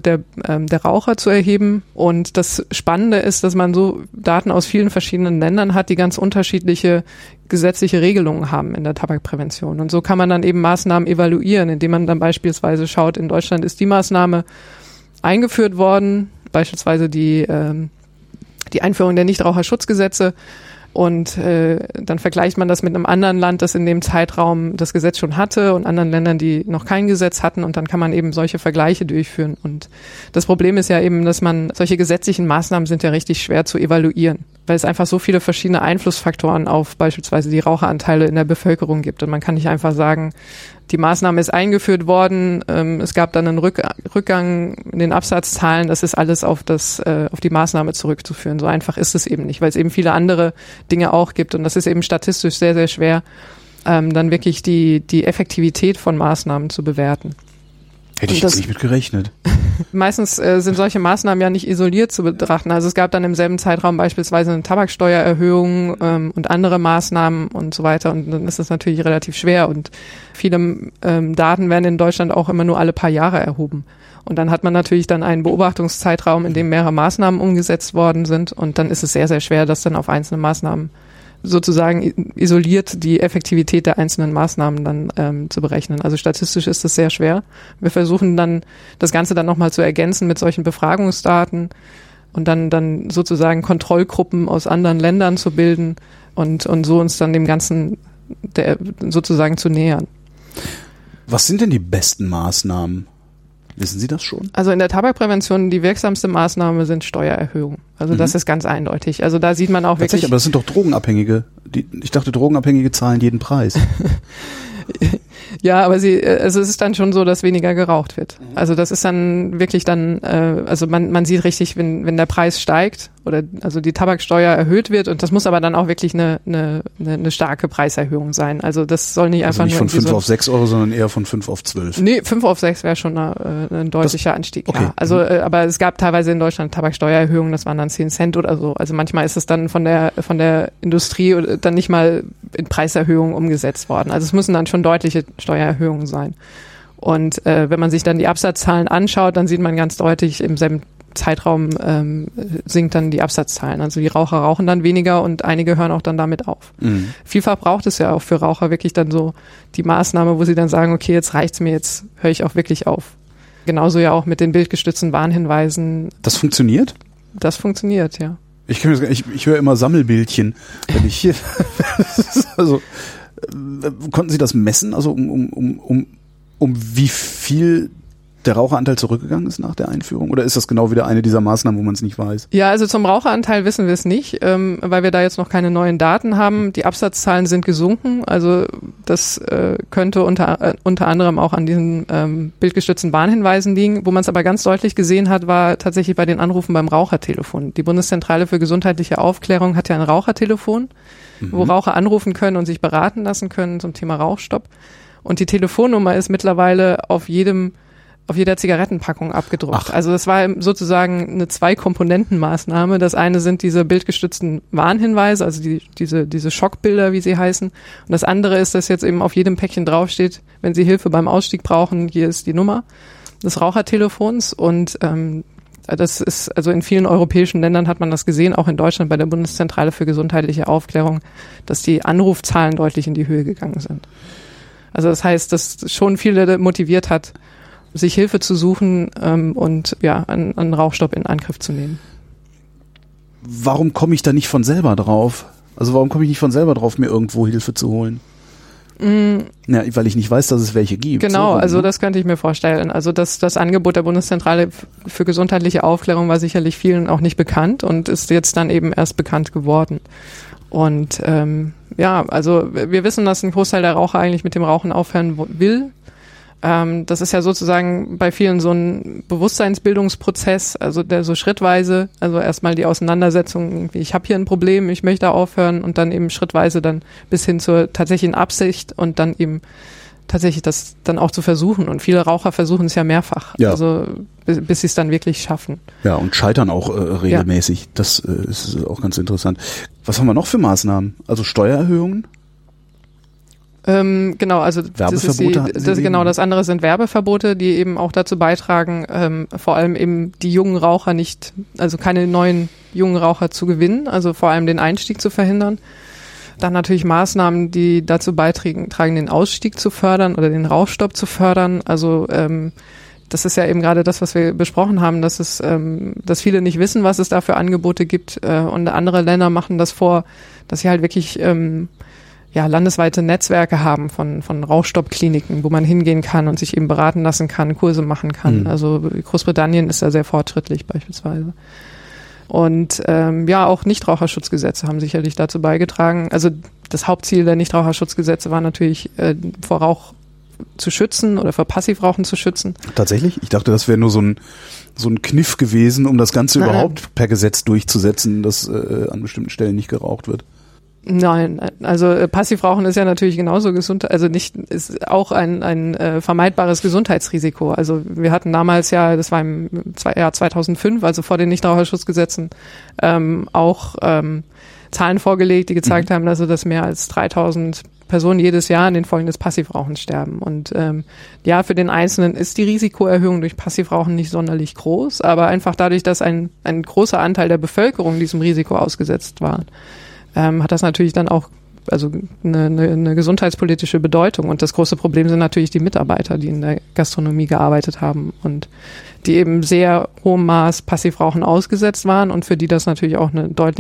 Speaker 3: der Raucher zu erheben. Und das Spannende ist, dass man so Daten aus vielen verschiedenen Ländern hat, die ganz unterschiedliche gesetzliche Regelungen haben in der Tabakprävention. Und so kann man dann eben Maßnahmen evaluieren, indem man dann beispielsweise schaut, in Deutschland ist die Maßnahme eingeführt worden, beispielsweise die Einführung der Nichtraucherschutzgesetze. Und dann vergleicht man das mit einem anderen Land, das in dem Zeitraum das Gesetz schon hatte und anderen Ländern, die noch kein Gesetz hatten. Und dann kann man eben solche Vergleiche durchführen. Und das Problem ist ja eben, dass solche gesetzlichen Maßnahmen sind ja richtig schwer zu evaluieren, weil es einfach so viele verschiedene Einflussfaktoren auf beispielsweise die Raucheranteile in der Bevölkerung gibt. Und man kann nicht einfach sagen, die Maßnahme ist eingeführt worden, es gab dann einen Rückgang in den Absatzzahlen, das ist alles auf die Maßnahme zurückzuführen. So einfach ist es eben nicht, weil es eben viele andere Dinge auch gibt und das ist eben statistisch sehr, sehr schwer, dann wirklich die Effektivität von Maßnahmen zu bewerten.
Speaker 1: Hätte ich jetzt nicht mit gerechnet.
Speaker 3: Meistens sind solche Maßnahmen ja nicht isoliert zu betrachten. Also es gab dann im selben Zeitraum beispielsweise eine Tabaksteuererhöhung und andere Maßnahmen und so weiter. Und dann ist das natürlich relativ schwer. Und viele Daten werden in Deutschland auch immer nur alle paar Jahre erhoben. Und dann hat man natürlich dann einen Beobachtungszeitraum, in dem mehrere Maßnahmen umgesetzt worden sind. Und dann ist es sehr, sehr schwer, das dann auf einzelne Maßnahmen sozusagen isoliert die Effektivität der einzelnen Maßnahmen dann zu berechnen. Also statistisch ist das sehr schwer. Wir versuchen dann, das Ganze dann nochmal zu ergänzen mit solchen Befragungsdaten und dann sozusagen Kontrollgruppen aus anderen Ländern zu bilden und so uns dann dem Ganzen sozusagen zu nähern.
Speaker 1: Was sind denn die besten Maßnahmen? Wissen Sie das schon?
Speaker 3: Also in der Tabakprävention die wirksamste Maßnahme sind Steuererhöhungen. Also das ist ganz eindeutig. Also da sieht man auch wirklich...
Speaker 1: Aber das sind doch Drogenabhängige. Ich dachte, Drogenabhängige zahlen jeden Preis.
Speaker 3: Ja, aber es ist dann schon so, dass weniger geraucht wird. Also das ist dann wirklich also man sieht richtig, wenn der Preis steigt also die Tabaksteuer erhöht wird, und das muss aber dann auch wirklich eine starke Preiserhöhung sein. Also das soll nicht einfach
Speaker 1: nicht
Speaker 3: nur
Speaker 1: von 5 auf 6 Euro, sondern eher von 5 auf 12.
Speaker 3: Nee, 5 auf 6 wäre schon ein deutlicher Anstieg.
Speaker 1: Okay.
Speaker 3: Ja. Also, aber es gab teilweise in Deutschland Tabaksteuererhöhungen, das waren dann 10 Cent oder so. Also manchmal ist es dann von der Industrie dann nicht mal in Preiserhöhungen umgesetzt worden. Also es müssen dann schon deutliche Steuererhöhungen sein. Und wenn man sich dann die Absatzzahlen anschaut, dann sieht man ganz deutlich, im selben Zeitraum sinkt dann die Absatzzahlen. Also die Raucher rauchen dann weniger und einige hören auch dann damit auf. Mhm. Vielfach braucht es ja auch für Raucher wirklich dann so die Maßnahme, wo sie dann sagen, okay, jetzt reicht's mir, jetzt höre ich auch wirklich auf. Genauso ja auch mit den bildgestützten Warnhinweisen.
Speaker 1: Das funktioniert?
Speaker 3: Das funktioniert, ja.
Speaker 1: Ich höre immer Sammelbildchen, wenn ich hier also konnten Sie das messen? Also um wie viel der Raucheranteil zurückgegangen ist nach der Einführung? Oder ist das genau wieder eine dieser Maßnahmen, wo man es nicht weiß?
Speaker 3: Ja, also zum Raucheranteil wissen wir es nicht, weil wir da jetzt noch keine neuen Daten haben. Die Absatzzahlen sind gesunken. Also das könnte unter anderem auch an diesen bildgestützten Warnhinweisen liegen. Wo man es aber ganz deutlich gesehen hat, war tatsächlich bei den Anrufen beim Rauchertelefon. Die Bundeszentrale für gesundheitliche Aufklärung hat ja ein Rauchertelefon, wo Raucher anrufen können und sich beraten lassen können zum Thema Rauchstopp. Und die Telefonnummer ist mittlerweile auf jeder Zigarettenpackung abgedruckt.
Speaker 1: Ach.
Speaker 3: Also das war sozusagen eine 2-Komponenten-Maßnahme. Das eine sind diese bildgestützten Warnhinweise, also diese Schockbilder, wie sie heißen. Und das andere ist, dass jetzt eben auf jedem Päckchen draufsteht, wenn Sie Hilfe beim Ausstieg brauchen, hier ist die Nummer des Rauchertelefons. Und das ist, also in vielen europäischen Ländern hat man das gesehen, auch in Deutschland bei der Bundeszentrale für gesundheitliche Aufklärung, dass die Anrufzahlen deutlich in die Höhe gegangen sind. Also das heißt, dass schon viele motiviert hat, sich Hilfe zu suchen und ja, einen Rauchstopp in Angriff zu nehmen.
Speaker 1: Warum komme ich da nicht von selber drauf? Also warum komme ich nicht von selber drauf, mir irgendwo Hilfe zu holen? Ja, weil ich nicht weiß, dass es welche gibt.
Speaker 3: Genau,
Speaker 1: so,
Speaker 3: also das könnte ich mir vorstellen. Also das Angebot der Bundeszentrale für gesundheitliche Aufklärung war sicherlich vielen auch nicht bekannt und ist jetzt dann eben erst bekannt geworden. Und ja, also wir wissen, dass ein Großteil der Raucher eigentlich mit dem Rauchen aufhören will. Das ist ja sozusagen bei vielen so ein Bewusstseinsbildungsprozess, also der so schrittweise, also erstmal die Auseinandersetzung, irgendwie, ich habe hier ein Problem, ich möchte aufhören, und dann eben schrittweise dann bis hin zur tatsächlichen Absicht und dann eben tatsächlich das dann auch zu versuchen. Und viele Raucher versuchen es ja mehrfach, also bis sie es dann wirklich schaffen.
Speaker 1: Ja, und scheitern auch regelmäßig. Ja. Das ist auch ganz interessant. Was haben wir noch für Maßnahmen? Also Steuererhöhungen?
Speaker 3: Genau, also das andere sind Werbeverbote, die eben auch dazu beitragen, vor allem eben die jungen Raucher also keine neuen jungen Raucher zu gewinnen, also vor allem den Einstieg zu verhindern. Dann natürlich Maßnahmen, die dazu beitragen, den Ausstieg zu fördern oder den Rauchstopp zu fördern. Also das ist ja eben gerade das, was wir besprochen haben, dass viele nicht wissen, was es da für Angebote gibt, und andere Länder machen das vor, dass sie halt wirklich landesweite Netzwerke haben von Rauchstoppkliniken, wo man hingehen kann und sich eben beraten lassen kann, Kurse machen kann. Mhm. Also Großbritannien ist da sehr fortschrittlich beispielsweise. Und auch Nichtraucherschutzgesetze haben sicherlich dazu beigetragen. Also das Hauptziel der Nichtraucherschutzgesetze war natürlich, vor Rauch zu schützen oder vor Passivrauchen zu schützen.
Speaker 1: Tatsächlich? Ich dachte, das wäre nur so ein Kniff gewesen, um das Ganze überhaupt per Gesetz durchzusetzen, dass an bestimmten Stellen nicht geraucht wird.
Speaker 3: Nein, also Passivrauchen ist ja natürlich genauso gesund, also ist auch ein vermeidbares Gesundheitsrisiko. Also wir hatten damals das war im Jahr 2005, also vor den Nichtraucherschutzgesetzen, auch Zahlen vorgelegt, die gezeigt haben, dass mehr als 3000 Personen jedes Jahr an den Folgen des Passivrauchens sterben. Und für den Einzelnen ist die Risikoerhöhung durch Passivrauchen nicht sonderlich groß, aber einfach dadurch, dass ein großer Anteil der Bevölkerung diesem Risiko ausgesetzt war, hat das natürlich dann auch eine gesundheitspolitische Bedeutung. Und das große Problem sind natürlich die Mitarbeiter, die in der Gastronomie gearbeitet haben und die eben sehr hohem Maß Passivrauchen ausgesetzt waren und für die das natürlich auch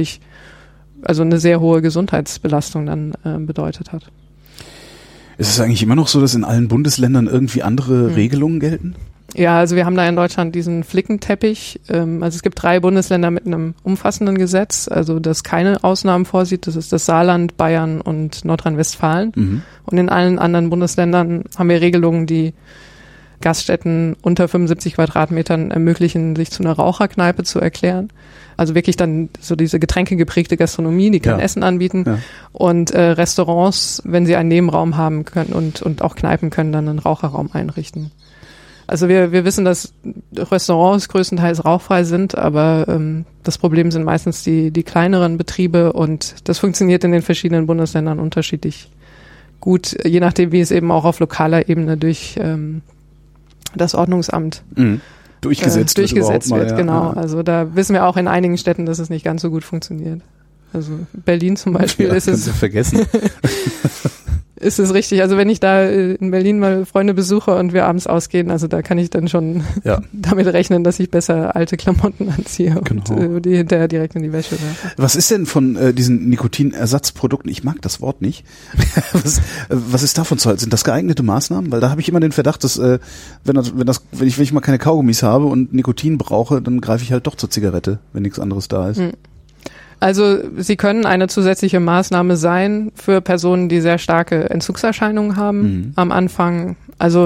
Speaker 3: eine sehr hohe Gesundheitsbelastung dann bedeutet hat.
Speaker 1: Ist es eigentlich immer noch so, dass in allen Bundesländern irgendwie andere Regelungen gelten?
Speaker 3: Ja, also wir haben da in Deutschland diesen Flickenteppich. Also es gibt 3 Bundesländer mit einem umfassenden Gesetz, also das keine Ausnahmen vorsieht. Das ist das Saarland, Bayern und Nordrhein-Westfalen. Mhm. Und in allen anderen Bundesländern haben wir Regelungen, die Gaststätten unter 75 Quadratmetern ermöglichen, sich zu einer Raucherkneipe zu erklären. Also wirklich dann so diese getränkegeprägte Gastronomie, die kann Essen anbieten. Ja. Und Restaurants, wenn sie einen Nebenraum haben können und auch Kneipen können dann einen Raucherraum einrichten. Also wir wissen, dass Restaurants größtenteils rauchfrei sind, aber das Problem sind meistens die kleineren Betriebe und das funktioniert in den verschiedenen Bundesländern unterschiedlich gut, je nachdem, wie es eben auch auf lokaler Ebene durch das Ordnungsamt
Speaker 1: durchgesetzt
Speaker 3: wird. Genau. Ja. Also da wissen wir auch in einigen Städten, dass es nicht ganz so gut funktioniert. Also Berlin zum Beispiel ist es.
Speaker 1: Vergessen.
Speaker 3: Ist es richtig. Also wenn ich da in Berlin mal Freunde besuche und wir abends ausgehen, also da kann ich dann schon damit rechnen, dass ich besser alte Klamotten anziehe und die hinterher direkt in die Wäsche werfe.
Speaker 1: Was ist denn von diesen Nikotinersatzprodukten? Ich mag das Wort nicht. Was ist davon zu halten? Sind das geeignete Maßnahmen? Weil da habe ich immer den Verdacht, dass wenn ich mal keine Kaugummis habe und Nikotin brauche, dann greife ich halt doch zur Zigarette, wenn nichts anderes da ist.
Speaker 3: Also sie können eine zusätzliche Maßnahme sein für Personen, die sehr starke Entzugserscheinungen haben am Anfang. Also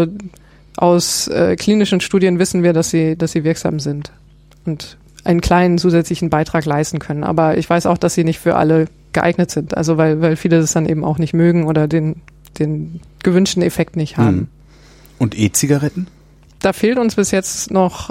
Speaker 3: aus klinischen Studien wissen wir, dass sie wirksam sind und einen kleinen zusätzlichen Beitrag leisten können. Aber ich weiß auch, dass sie nicht für alle geeignet sind. Also weil viele das dann eben auch nicht mögen oder den gewünschten Effekt nicht haben.
Speaker 1: Und E-Zigaretten?
Speaker 3: Da fehlt uns bis jetzt noch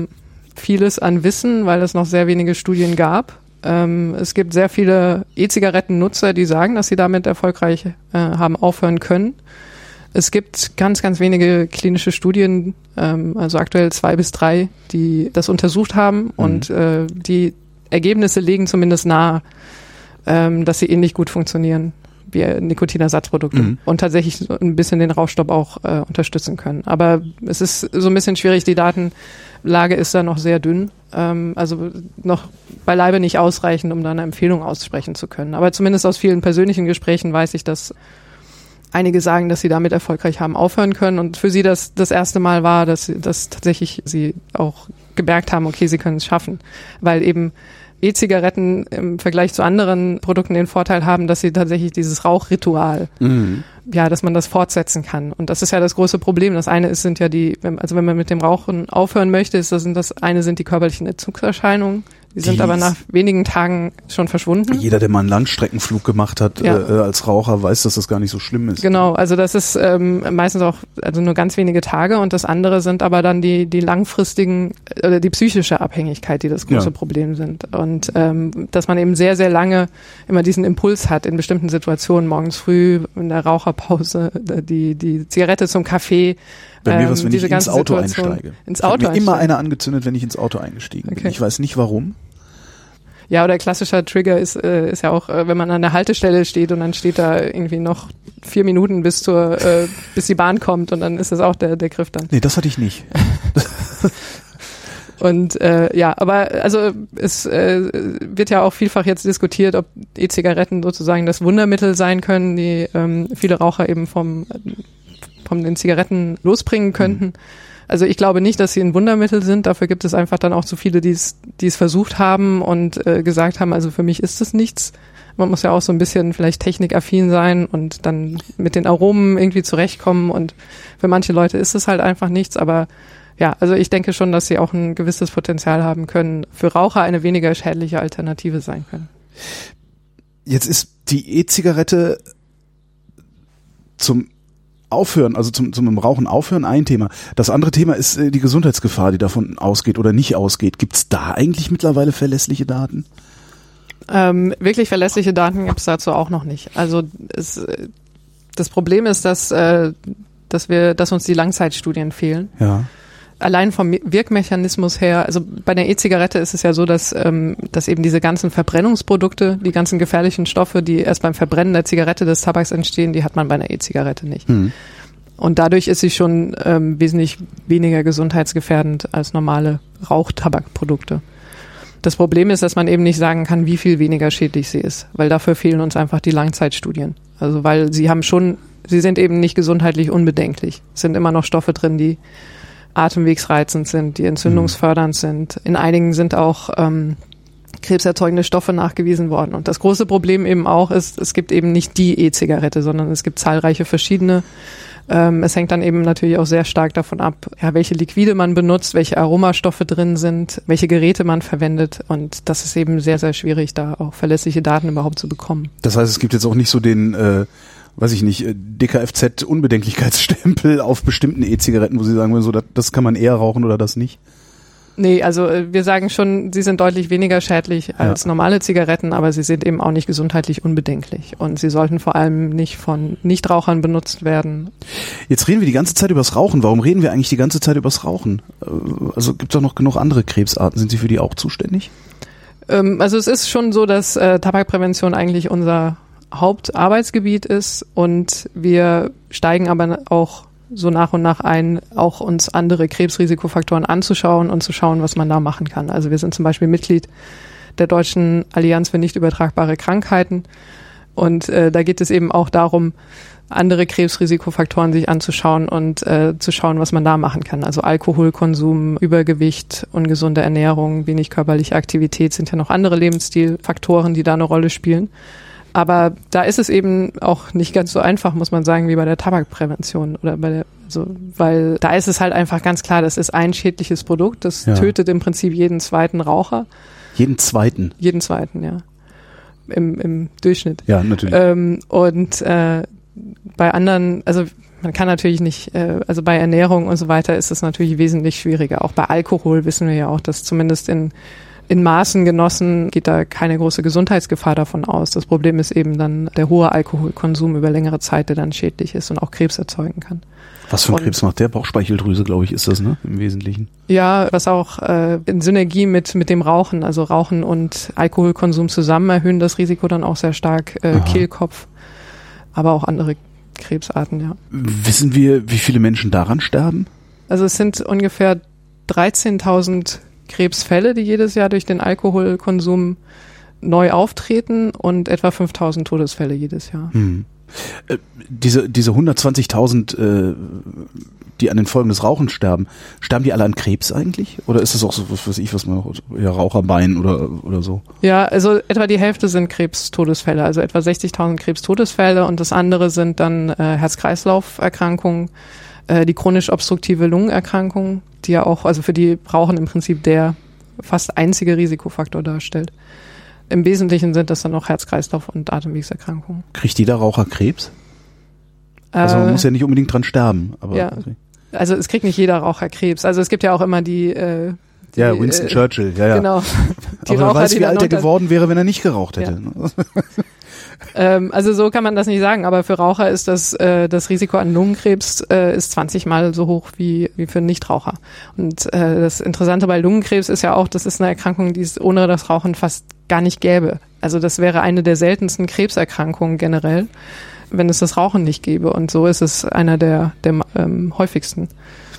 Speaker 3: vieles an Wissen, weil es noch sehr wenige Studien gab. Es gibt sehr viele E-Zigaretten-Nutzer, die sagen, dass sie damit erfolgreich haben aufhören können. Es gibt ganz, ganz wenige klinische Studien, also aktuell 2 bis 3, die das untersucht haben und die Ergebnisse legen zumindest nahe, dass sie ähnlich gut funktionieren wie Nikotinersatzprodukte und tatsächlich ein bisschen den Rauchstopp auch unterstützen können. Aber es ist so ein bisschen schwierig, die Datenlage ist da noch sehr dünn, also noch beileibe nicht ausreichend, um da eine Empfehlung aussprechen zu können. Aber zumindest aus vielen persönlichen Gesprächen weiß ich, dass einige sagen, dass sie damit erfolgreich haben aufhören können und für sie das erste Mal war, dass tatsächlich sie auch gemerkt haben, okay, sie können es schaffen, weil eben E-Zigaretten im Vergleich zu anderen Produkten den Vorteil haben, dass sie tatsächlich dieses Rauchritual, dass man das fortsetzen kann. Und das ist ja das große Problem. Das eine sind ja wenn man mit dem Rauchen aufhören möchte, das eine sind die körperlichen Entzugserscheinungen. Die sind aber nach wenigen Tagen schon verschwunden.
Speaker 1: Jeder, der mal einen Langstreckenflug gemacht hat als Raucher, weiß, dass das gar nicht so schlimm ist.
Speaker 3: Genau, also das ist meistens auch nur ganz wenige Tage und das andere sind aber dann die langfristigen oder die psychische Abhängigkeit, die das große Problem sind. Und dass man eben sehr, sehr lange immer diesen Impuls hat in bestimmten Situationen, morgens früh in der Raucherpause, die Zigarette zum Kaffee.
Speaker 1: Bei mir was, wenn ich ins Auto einsteige. Ich habe mir immer eine angezündet, wenn ich ins Auto eingestiegen bin. Ich weiß nicht warum.
Speaker 3: Ja, oder klassischer Trigger ist ja auch, wenn man an der Haltestelle steht und dann steht da irgendwie noch 4 Minuten bis die Bahn kommt und dann ist das auch der Griff dann.
Speaker 1: Nee, das hatte ich nicht.
Speaker 3: Und aber also es wird ja auch vielfach jetzt diskutiert, ob E-Zigaretten sozusagen das Wundermittel sein können, die viele Raucher eben von den Zigaretten losbringen könnten. Also ich glaube nicht, dass sie ein Wundermittel sind. Dafür gibt es einfach dann auch zu viele, die es versucht haben und gesagt haben, also für mich ist es nichts. Man muss ja auch so ein bisschen vielleicht technikaffin sein und dann mit den Aromen irgendwie zurechtkommen und für manche Leute ist es halt einfach nichts. Aber ja, also ich denke schon, dass sie auch ein gewisses Potenzial haben können, für Raucher eine weniger schädliche Alternative sein können.
Speaker 1: Jetzt ist die E-Zigarette zum Aufhören, also zum Rauchen aufhören, ein Thema. Das andere Thema ist die Gesundheitsgefahr, die davon ausgeht oder nicht ausgeht. Gibt es da eigentlich mittlerweile verlässliche Daten?
Speaker 3: Wirklich verlässliche Daten gibt es dazu auch noch nicht. Also das Problem ist, dass uns die Langzeitstudien fehlen.
Speaker 1: Ja.
Speaker 3: Allein vom Wirkmechanismus her, also bei der E-Zigarette ist es ja so, dass eben diese ganzen Verbrennungsprodukte, die ganzen gefährlichen Stoffe, die erst beim Verbrennen der Zigarette des Tabaks entstehen, die hat man bei einer E-Zigarette nicht. Und dadurch ist sie schon wesentlich weniger gesundheitsgefährdend als normale Rauchtabakprodukte. Das Problem ist, dass man eben nicht sagen kann, wie viel weniger schädlich sie ist, weil dafür fehlen uns einfach die Langzeitstudien. Also weil sie sind eben nicht gesundheitlich unbedenklich. Es sind immer noch Stoffe drin, die atemwegsreizend sind, die entzündungsfördernd sind. In einigen sind auch krebserzeugende Stoffe nachgewiesen worden. Und das große Problem eben auch ist, es gibt eben nicht die E-Zigarette, sondern es gibt zahlreiche verschiedene. Es hängt dann eben natürlich auch sehr stark davon ab, ja, welche Liquide man benutzt, welche Aromastoffe drin sind, welche Geräte man verwendet. Und das ist eben sehr, sehr schwierig, da auch verlässliche Daten überhaupt zu bekommen.
Speaker 1: Das heißt, es gibt jetzt auch nicht so den, weiß ich nicht, DKFZ-Unbedenklichkeitsstempel auf bestimmten E-Zigaretten, wo Sie sagen, so, das kann man eher rauchen oder das nicht?
Speaker 3: Nee, also wir sagen schon, sie sind deutlich weniger schädlich als normale Zigaretten, aber sie sind eben auch nicht gesundheitlich unbedenklich. Und sie sollten vor allem nicht von Nichtrauchern benutzt werden.
Speaker 1: Jetzt reden wir die ganze Zeit übers Rauchen. Warum reden wir eigentlich die ganze Zeit übers Rauchen? Also gibt es doch noch genug andere Krebsarten. Sind Sie für die auch zuständig?
Speaker 3: Also es ist schon so, dass Tabakprävention eigentlich unser Hauptarbeitsgebiet ist und wir steigen aber auch so nach und nach ein, auch uns andere Krebsrisikofaktoren anzuschauen und zu schauen, was man da machen kann. Also wir sind zum Beispiel Mitglied der Deutschen Allianz für nicht übertragbare Krankheiten und da geht es eben auch darum, andere Krebsrisikofaktoren sich anzuschauen und zu schauen, was man da machen kann. Also Alkoholkonsum, Übergewicht, ungesunde Ernährung, wenig körperliche Aktivität sind ja noch andere Lebensstilfaktoren, die da eine Rolle spielen. Aber da ist es eben auch nicht ganz so einfach, muss man sagen, wie bei der Tabakprävention oder weil da ist es halt einfach ganz klar, das ist ein schädliches Produkt, das tötet im Prinzip jeden zweiten Raucher.
Speaker 1: Jeden zweiten?
Speaker 3: Jeden zweiten, ja. Im Durchschnitt.
Speaker 1: Ja, natürlich.
Speaker 3: Bei anderen, also man kann natürlich nicht, also bei Ernährung und so weiter ist es natürlich wesentlich schwieriger. Auch bei Alkohol wissen wir ja auch, dass zumindest in Maßen genossen geht da keine große Gesundheitsgefahr davon aus. Das Problem ist eben dann der hohe Alkoholkonsum über längere Zeit, der dann schädlich ist und auch Krebs erzeugen kann.
Speaker 1: Was für ein Krebs macht der? Bauchspeicheldrüse, glaube ich, ist das, ne? Im Wesentlichen.
Speaker 3: Ja, was auch in Synergie mit dem Rauchen, also Rauchen und Alkoholkonsum zusammen erhöhen das Risiko dann auch sehr stark, Kehlkopf, aber auch andere Krebsarten, ja.
Speaker 1: Wissen wir, wie viele Menschen daran sterben?
Speaker 3: Also es sind ungefähr 13.000 Krebsfälle, die jedes Jahr durch den Alkoholkonsum neu auftreten und etwa 5.000 Todesfälle jedes Jahr.
Speaker 1: Diese 120.000, die an den Folgen des Rauchens sterben die alle an Krebs eigentlich? Oder ist das auch so, was man noch, ja, Raucherbein oder so?
Speaker 3: Ja, also etwa die Hälfte sind Krebstodesfälle, also etwa 60.000 Krebstodesfälle und das andere sind dann Herz-Kreislauf-Erkrankungen, die chronisch obstruktive Lungenerkrankung, die ja auch, also für die Rauchen im Prinzip der fast einzige Risikofaktor darstellt. Im Wesentlichen sind das dann auch Herz-Kreislauf- und Atemwegserkrankungen.
Speaker 1: Kriegt jeder Raucher Krebs? Also man muss ja nicht unbedingt dran sterben. Aber
Speaker 3: ja, also es kriegt nicht jeder Raucher Krebs. Also es gibt ja auch immer die
Speaker 1: Winston Churchill, ja.
Speaker 3: Genau.
Speaker 1: Die aber Raucher, wer weiß, wie alt er geworden wäre, wenn er nicht geraucht hätte.
Speaker 3: Ja. Also so kann man das nicht sagen, aber für Raucher ist das Risiko an Lungenkrebs ist 20 Mal so hoch wie für Nichtraucher. Und das Interessante bei Lungenkrebs ist ja auch, das ist eine Erkrankung, die es ohne das Rauchen fast gar nicht gäbe. Also das wäre eine der seltensten Krebserkrankungen generell, wenn es das Rauchen nicht gäbe. Und so ist es einer der häufigsten.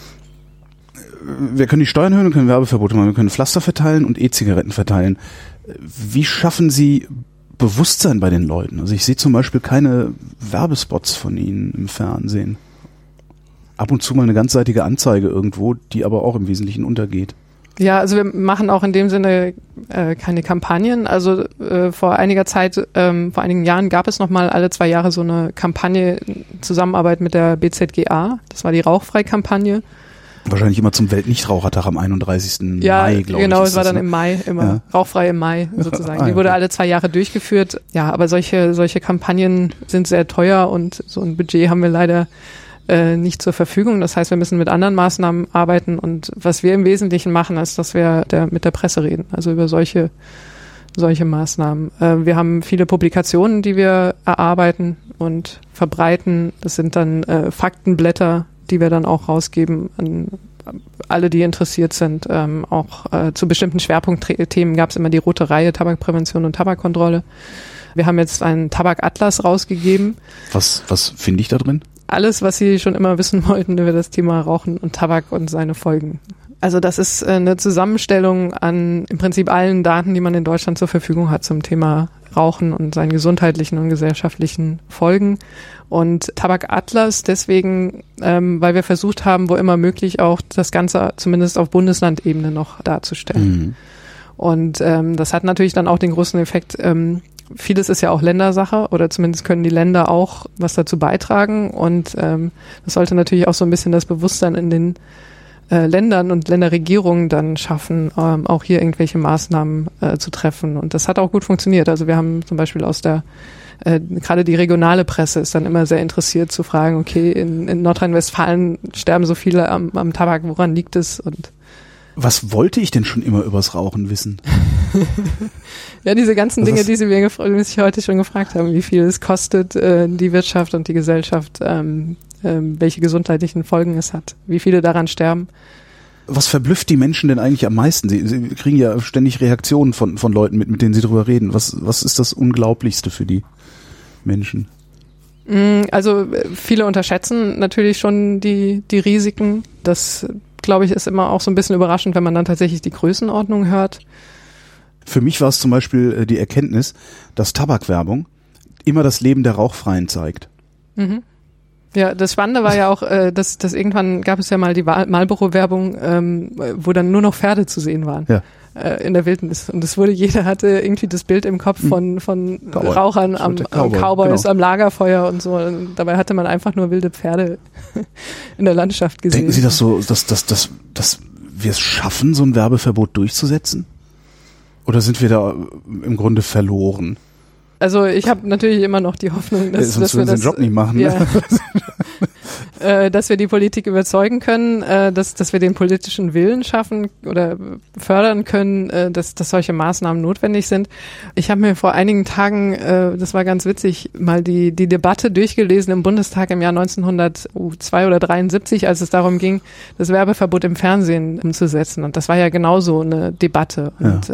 Speaker 1: Wir können die Steuern erhöhen und können Werbeverbote machen, wir können Pflaster verteilen und E-Zigaretten verteilen. Wie schaffen Sie Bewusstsein bei den Leuten? Also ich sehe zum Beispiel keine Werbespots von Ihnen im Fernsehen. Ab und zu mal eine ganzseitige Anzeige irgendwo, die aber auch im Wesentlichen untergeht.
Speaker 3: Ja, also wir machen auch in dem Sinne keine Kampagnen. Also vor einiger Zeit, vor einigen Jahren gab es nochmal alle 2 Jahre so eine Kampagne in Zusammenarbeit mit der BZGA. Das war die Rauchfrei-Kampagne.
Speaker 1: Wahrscheinlich immer zum Weltnichtrauchertag am 31. Mai, glaube ich.
Speaker 3: Ja, genau, es war dann im Mai, immer rauchfrei im Mai sozusagen. Die wurde alle 2 Jahre durchgeführt. Ja, aber solche Kampagnen sind sehr teuer und so ein Budget haben wir leider nicht zur Verfügung. Das heißt, wir müssen mit anderen Maßnahmen arbeiten und was wir im Wesentlichen machen, ist, dass wir mit der Presse reden, also über solche Maßnahmen. Wir haben viele Publikationen, die wir erarbeiten und verbreiten. Das sind dann Faktenblätter, die wir dann auch rausgeben an alle, die interessiert sind. Auch zu bestimmten Schwerpunktthemen gab es immer die rote Reihe, Tabakprävention und Tabakkontrolle. Wir haben jetzt einen Tabakatlas rausgegeben.
Speaker 1: Was finde ich da drin?
Speaker 3: Alles, was Sie schon immer wissen wollten über das Thema Rauchen und Tabak und seine Folgen. Also das ist eine Zusammenstellung an im Prinzip allen Daten, die man in Deutschland zur Verfügung hat zum Thema Rauchen und seinen gesundheitlichen und gesellschaftlichen Folgen. Und Tabakatlas deswegen, weil wir versucht haben, wo immer möglich auch das Ganze zumindest auf Bundeslandebene noch darzustellen. Und das hat natürlich dann auch den großen Effekt, vieles ist ja auch Ländersache oder zumindest können die Länder auch was dazu beitragen und das sollte natürlich auch so ein bisschen das Bewusstsein in den Ländern und Länderregierungen dann schaffen, auch hier irgendwelche Maßnahmen zu treffen. Und das hat auch gut funktioniert. Also wir haben zum Beispiel aus der gerade die regionale Presse ist dann immer sehr interessiert zu fragen, okay, in Nordrhein-Westfalen sterben so viele am Tabak, woran liegt es? Und
Speaker 1: was wollte ich denn schon immer übers Rauchen wissen?
Speaker 3: Ja, diese ganzen Dinge, die Sie mich heute schon gefragt haben, wie viel es kostet, die Wirtschaft und die Gesellschaft, welche gesundheitlichen Folgen es hat, wie viele daran sterben.
Speaker 1: Was verblüfft die Menschen denn eigentlich am meisten? Sie kriegen ja ständig Reaktionen von Leuten, mit denen Sie drüber reden. Was ist das Unglaublichste für die Menschen?
Speaker 3: Also viele unterschätzen natürlich schon die Risiken. Das, glaube ich, ist immer auch so ein bisschen überraschend, wenn man dann tatsächlich die Größenordnung hört.
Speaker 1: Für mich war es zum Beispiel die Erkenntnis, dass Tabakwerbung immer das Leben der Rauchfreien zeigt.
Speaker 3: Mhm. Ja, das Spannende war ja auch, dass irgendwann gab es ja mal die Marlboro-Werbung, wo dann nur noch Pferde zu sehen waren. Ja. In der Wildnis. Und jeder hatte irgendwie das Bild im Kopf von Rauchern am Cowboys, genau, am Lagerfeuer und so. Und dabei hatte man einfach nur wilde Pferde in der Landschaft gesehen.
Speaker 1: Denken Sie das so, dass wir es schaffen, so ein Werbeverbot durchzusetzen? Oder sind wir da im Grunde verloren?
Speaker 3: Also ich habe natürlich immer noch die Hoffnung, dass wir
Speaker 1: den Job nicht machen.
Speaker 3: Ja. Dass wir die Politik überzeugen können, dass wir den politischen Willen schaffen oder fördern können, dass dass solche Maßnahmen notwendig sind. Ich habe mir vor einigen Tagen, das war ganz witzig, mal die Debatte durchgelesen im Bundestag im Jahr 1902 oder 73, als es darum ging, das Werbeverbot im Fernsehen umzusetzen. Und das war ja genauso eine Debatte. Und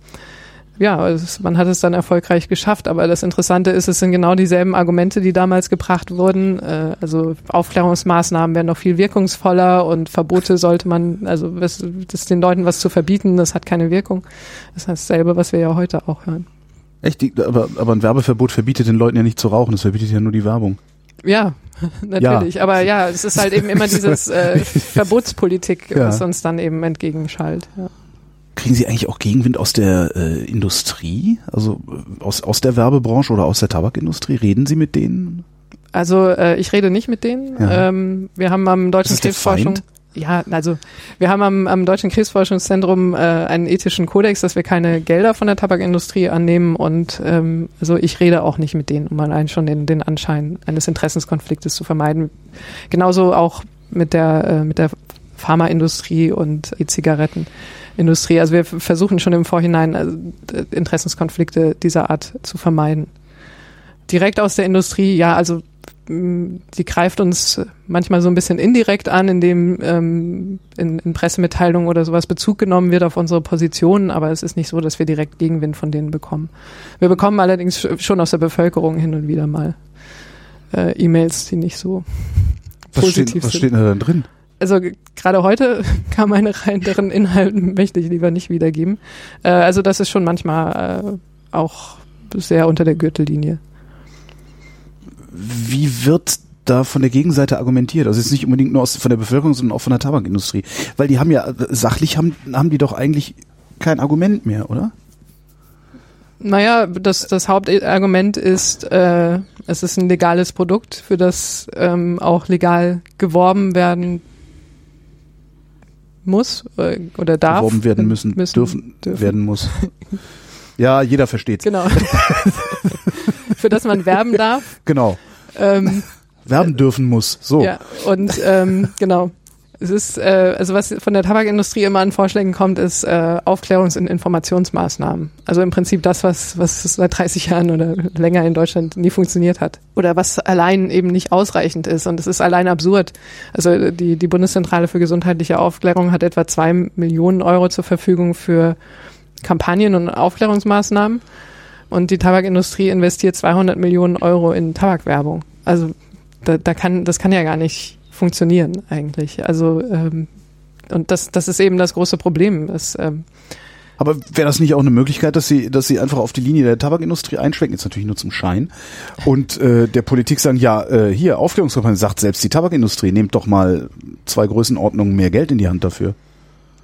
Speaker 3: man hat es dann erfolgreich geschafft, aber das Interessante ist, es sind genau dieselben Argumente, die damals gebracht wurden. Also Aufklärungsmaßnahmen wären noch viel wirkungsvoller und Verbote sollte man, also das den Leuten was zu verbieten, das hat keine Wirkung. Das ist dasselbe, was wir ja heute auch hören.
Speaker 1: Echt? Aber ein Werbeverbot verbietet den Leuten ja nicht zu rauchen, das verbietet ja nur die Werbung.
Speaker 3: Ja, natürlich. Ja. Aber ja, es ist halt eben immer dieses Verbotspolitik, was uns dann eben entgegenschallt. Ja.
Speaker 1: Kriegen Sie eigentlich auch Gegenwind aus der Industrie, also aus der Werbebranche oder aus der Tabakindustrie? Reden Sie mit denen?
Speaker 3: Also ich rede nicht mit denen. Ja. Wir haben am Deutschen Krebsforschung, wir haben am Deutschen Krebsforschungszentrum einen ethischen Kodex, dass wir keine Gelder von der Tabakindustrie annehmen und also ich rede auch nicht mit denen, um allein schon den Anschein eines Interessenskonfliktes zu vermeiden. Genauso auch mit der Pharmaindustrie und E-Zigarettenindustrie. Also wir versuchen schon im Vorhinein Interessenskonflikte dieser Art zu vermeiden. Direkt aus der Industrie, ja, also die greift uns manchmal so ein bisschen indirekt an, indem in Pressemitteilungen oder sowas Bezug genommen wird auf unsere Positionen, aber es ist nicht so, dass wir direkt Gegenwind von denen bekommen. Wir bekommen allerdings schon aus der Bevölkerung hin und wieder mal E-Mails, die nicht so positiv sind.
Speaker 1: Was steht da denn drin?
Speaker 3: Also gerade heute kam eine rein, deren Inhalt möchte ich lieber nicht wiedergeben. Also das ist schon manchmal auch sehr unter der Gürtellinie.
Speaker 1: Wie wird da von der Gegenseite argumentiert? Also jetzt nicht unbedingt nur von der Bevölkerung, sondern auch von der Tabakindustrie. Weil die haben ja, sachlich haben die doch eigentlich kein Argument mehr, oder?
Speaker 3: Naja, das Hauptargument ist, es ist ein legales Produkt, für das auch legal geworben werden muss oder darf.
Speaker 1: Geworben werden dürfen. Werden muss. Ja, jeder versteht's.
Speaker 3: Genau. Für das man werben darf.
Speaker 1: Genau. Werben dürfen muss. So.
Speaker 3: Ja, und genau. Es ist, also was von der Tabakindustrie immer an Vorschlägen kommt, ist Aufklärungs- und Informationsmaßnahmen. Also im Prinzip das, was seit 30 Jahren oder länger in Deutschland nie funktioniert hat. Oder was allein eben nicht ausreichend ist. Und es ist allein absurd. Also die Bundeszentrale für gesundheitliche Aufklärung hat etwa 2 Millionen Euro zur Verfügung für Kampagnen und Aufklärungsmaßnahmen. Und die Tabakindustrie investiert 200 Millionen Euro in Tabakwerbung. Also das kann ja gar nicht funktionieren eigentlich. Also und das ist eben das große Problem.
Speaker 1: Aber wäre das nicht auch eine Möglichkeit, dass sie einfach auf die Linie der Tabakindustrie einschwenken, jetzt natürlich nur zum Schein, und der Politik sagen, hier Aufklärungskampagne, sagt selbst die Tabakindustrie, nehmt doch mal 2 Größenordnungen mehr Geld in die Hand dafür.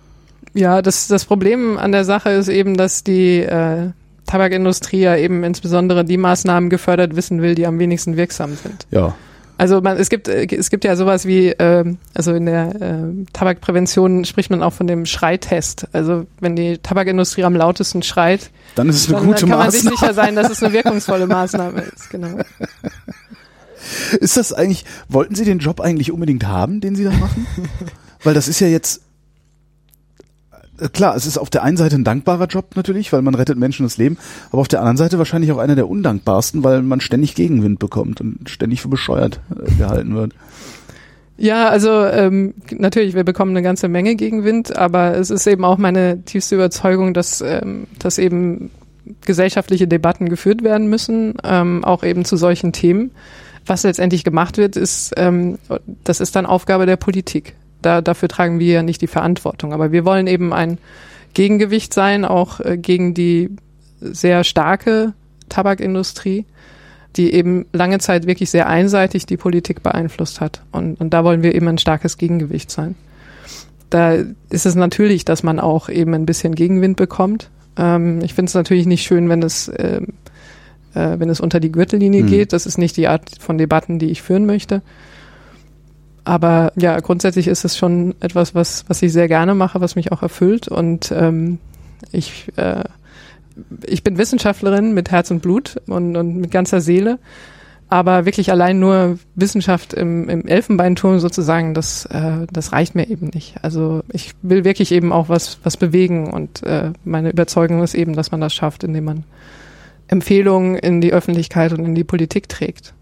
Speaker 3: Ja, das Problem an der Sache ist eben, dass die Tabakindustrie ja eben insbesondere die Maßnahmen gefördert wissen will, die am wenigsten wirksam sind.
Speaker 1: Ja.
Speaker 3: Also es gibt ja sowas wie, also in der Tabakprävention spricht man auch von dem Schreitest. Also wenn die Tabakindustrie am lautesten schreit,
Speaker 1: dann ist es eine gute Maßnahme.
Speaker 3: Dann kann man sich sicher sein, dass es eine wirkungsvolle Maßnahme ist. Genau.
Speaker 1: Ist das eigentlich, wollten Sie den Job eigentlich unbedingt haben, den Sie da machen? Weil das ist ja jetzt, klar, es ist auf der einen Seite ein dankbarer Job natürlich, weil man rettet Menschen das Leben, aber auf der anderen Seite wahrscheinlich auch einer der undankbarsten, weil man ständig Gegenwind bekommt und ständig für bescheuert gehalten wird.
Speaker 3: Ja, also natürlich, wir bekommen eine ganze Menge Gegenwind, aber es ist eben auch meine tiefste Überzeugung, dass eben gesellschaftliche Debatten geführt werden müssen, auch eben zu solchen Themen. Was letztendlich gemacht wird, ist, das ist dann Aufgabe der Politik. Dafür tragen wir ja nicht die Verantwortung. Aber wir wollen eben ein Gegengewicht sein, auch gegen die sehr starke Tabakindustrie, die eben lange Zeit wirklich sehr einseitig die Politik beeinflusst hat. Und da wollen wir eben ein starkes Gegengewicht sein. Da ist es natürlich, dass man auch eben ein bisschen Gegenwind bekommt. Ich finde es natürlich nicht schön, wenn es unter die Gürtellinie geht. Das ist nicht die Art von Debatten, die ich führen möchte. Aber ja, grundsätzlich ist es schon etwas, was ich sehr gerne mache, was mich auch erfüllt. Und ich bin Wissenschaftlerin mit Herz und Blut und mit ganzer Seele. Aber wirklich allein nur Wissenschaft im Elfenbeinturm sozusagen, das reicht mir eben nicht. Also ich will wirklich eben auch was bewegen. Und meine Überzeugung ist eben, dass man das schafft, indem man Empfehlungen in die Öffentlichkeit und in die Politik trägt.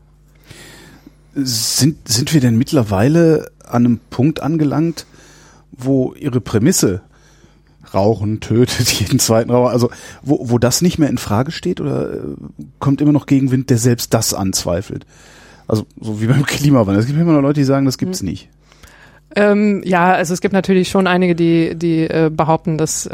Speaker 1: Sind wir denn mittlerweile an einem Punkt angelangt, wo Ihre Prämisse Rauchen tötet jeden zweiten Raucher, also wo das nicht mehr in Frage steht, oder kommt immer noch Gegenwind, der selbst das anzweifelt? Also so wie beim Klimawandel. Es gibt immer noch Leute, die sagen, das gibt's nicht.
Speaker 3: Ja, also es gibt natürlich schon einige, die behaupten, dass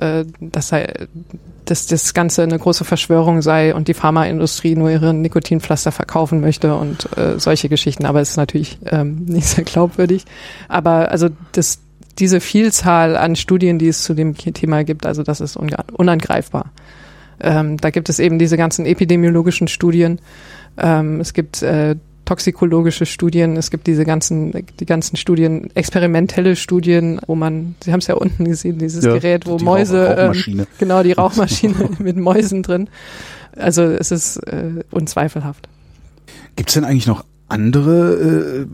Speaker 3: das Ganze eine große Verschwörung sei und die Pharmaindustrie nur ihre Nikotinpflaster verkaufen möchte und solche Geschichten. Aber es ist natürlich nicht sehr glaubwürdig. Aber also diese Vielzahl an Studien, die es zu dem Thema gibt, also das ist unangreifbar. Da gibt es eben diese ganzen epidemiologischen Studien. Es gibt toxikologische Studien, es gibt die ganzen Studien, experimentelle Studien, wo Sie haben es ja unten gesehen, dieses Gerät, wo Mäuse,
Speaker 1: Rauchmaschine.
Speaker 3: Genau, die Rauchmaschine mit Mäusen drin. Also es ist unzweifelhaft.
Speaker 1: Gibt es denn eigentlich noch andere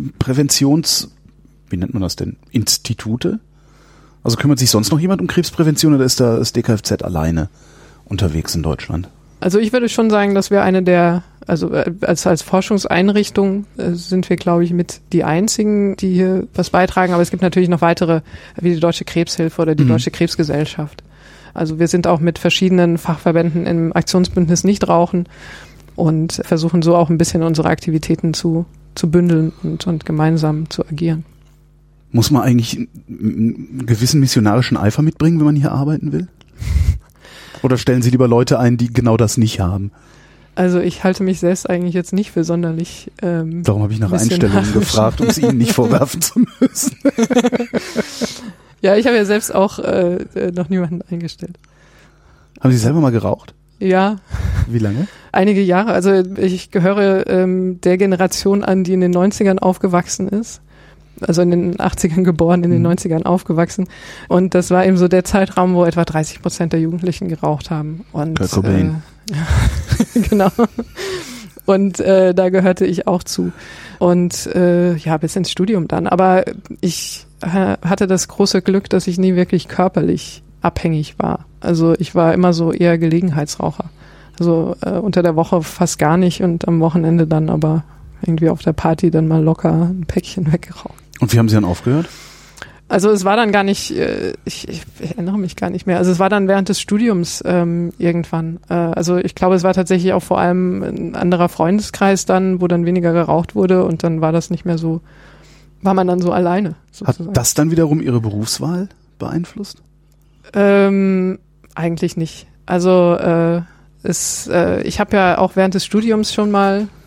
Speaker 1: wie nennt man das denn, Institute? Also kümmert sich sonst noch jemand um Krebsprävention oder ist das DKFZ alleine unterwegs in Deutschland?
Speaker 3: Also ich würde schon sagen, dass wir als Forschungseinrichtung sind wir, glaube ich, mit die einzigen, die hier was beitragen. Aber es gibt natürlich noch weitere, wie die Deutsche Krebshilfe oder die Deutsche Krebsgesellschaft. Also wir sind auch mit verschiedenen Fachverbänden im Aktionsbündnis Nichtrauchen und versuchen so auch ein bisschen unsere Aktivitäten zu bündeln und gemeinsam zu agieren.
Speaker 1: Muss man eigentlich einen gewissen missionarischen Eifer mitbringen, wenn man hier arbeiten will? Oder stellen Sie lieber Leute ein, die genau das nicht haben?
Speaker 3: Also ich halte mich selbst eigentlich jetzt nicht für sonderlich
Speaker 1: Darum habe ich nach Einstellungen gefragt, um es Ihnen nicht vorwerfen zu müssen.
Speaker 3: Ja, ich habe ja selbst auch noch niemanden eingestellt.
Speaker 1: Haben Sie selber mal geraucht?
Speaker 3: Ja.
Speaker 1: Wie lange?
Speaker 3: Einige Jahre. Also ich gehöre der Generation an, die in den 90ern aufgewachsen ist. Also in den 80ern geboren, in den 90ern aufgewachsen. Und das war eben so der Zeitraum, wo etwa 30% der Jugendlichen geraucht haben. Und
Speaker 1: Kurt Cobain.
Speaker 3: Genau. Und da gehörte ich auch zu. Und bis ins Studium dann. Aber ich hatte das große Glück, dass ich nie wirklich körperlich abhängig war. Also ich war immer so eher Gelegenheitsraucher. Also unter der Woche fast gar nicht und am Wochenende dann aber irgendwie auf der Party dann mal locker ein Päckchen weggeraucht.
Speaker 1: Und wie haben Sie dann aufgehört?
Speaker 3: Also es war dann gar nicht, ich erinnere mich gar nicht mehr. Also es war dann während des Studiums irgendwann. Also ich glaube, es war tatsächlich auch vor allem ein anderer Freundeskreis dann, wo dann weniger geraucht wurde und dann war das nicht mehr so, war man dann so alleine. Sozusagen.
Speaker 1: Hat das dann wiederum Ihre Berufswahl beeinflusst?
Speaker 3: Eigentlich nicht. Also ich habe ja auch während des Studiums schon mal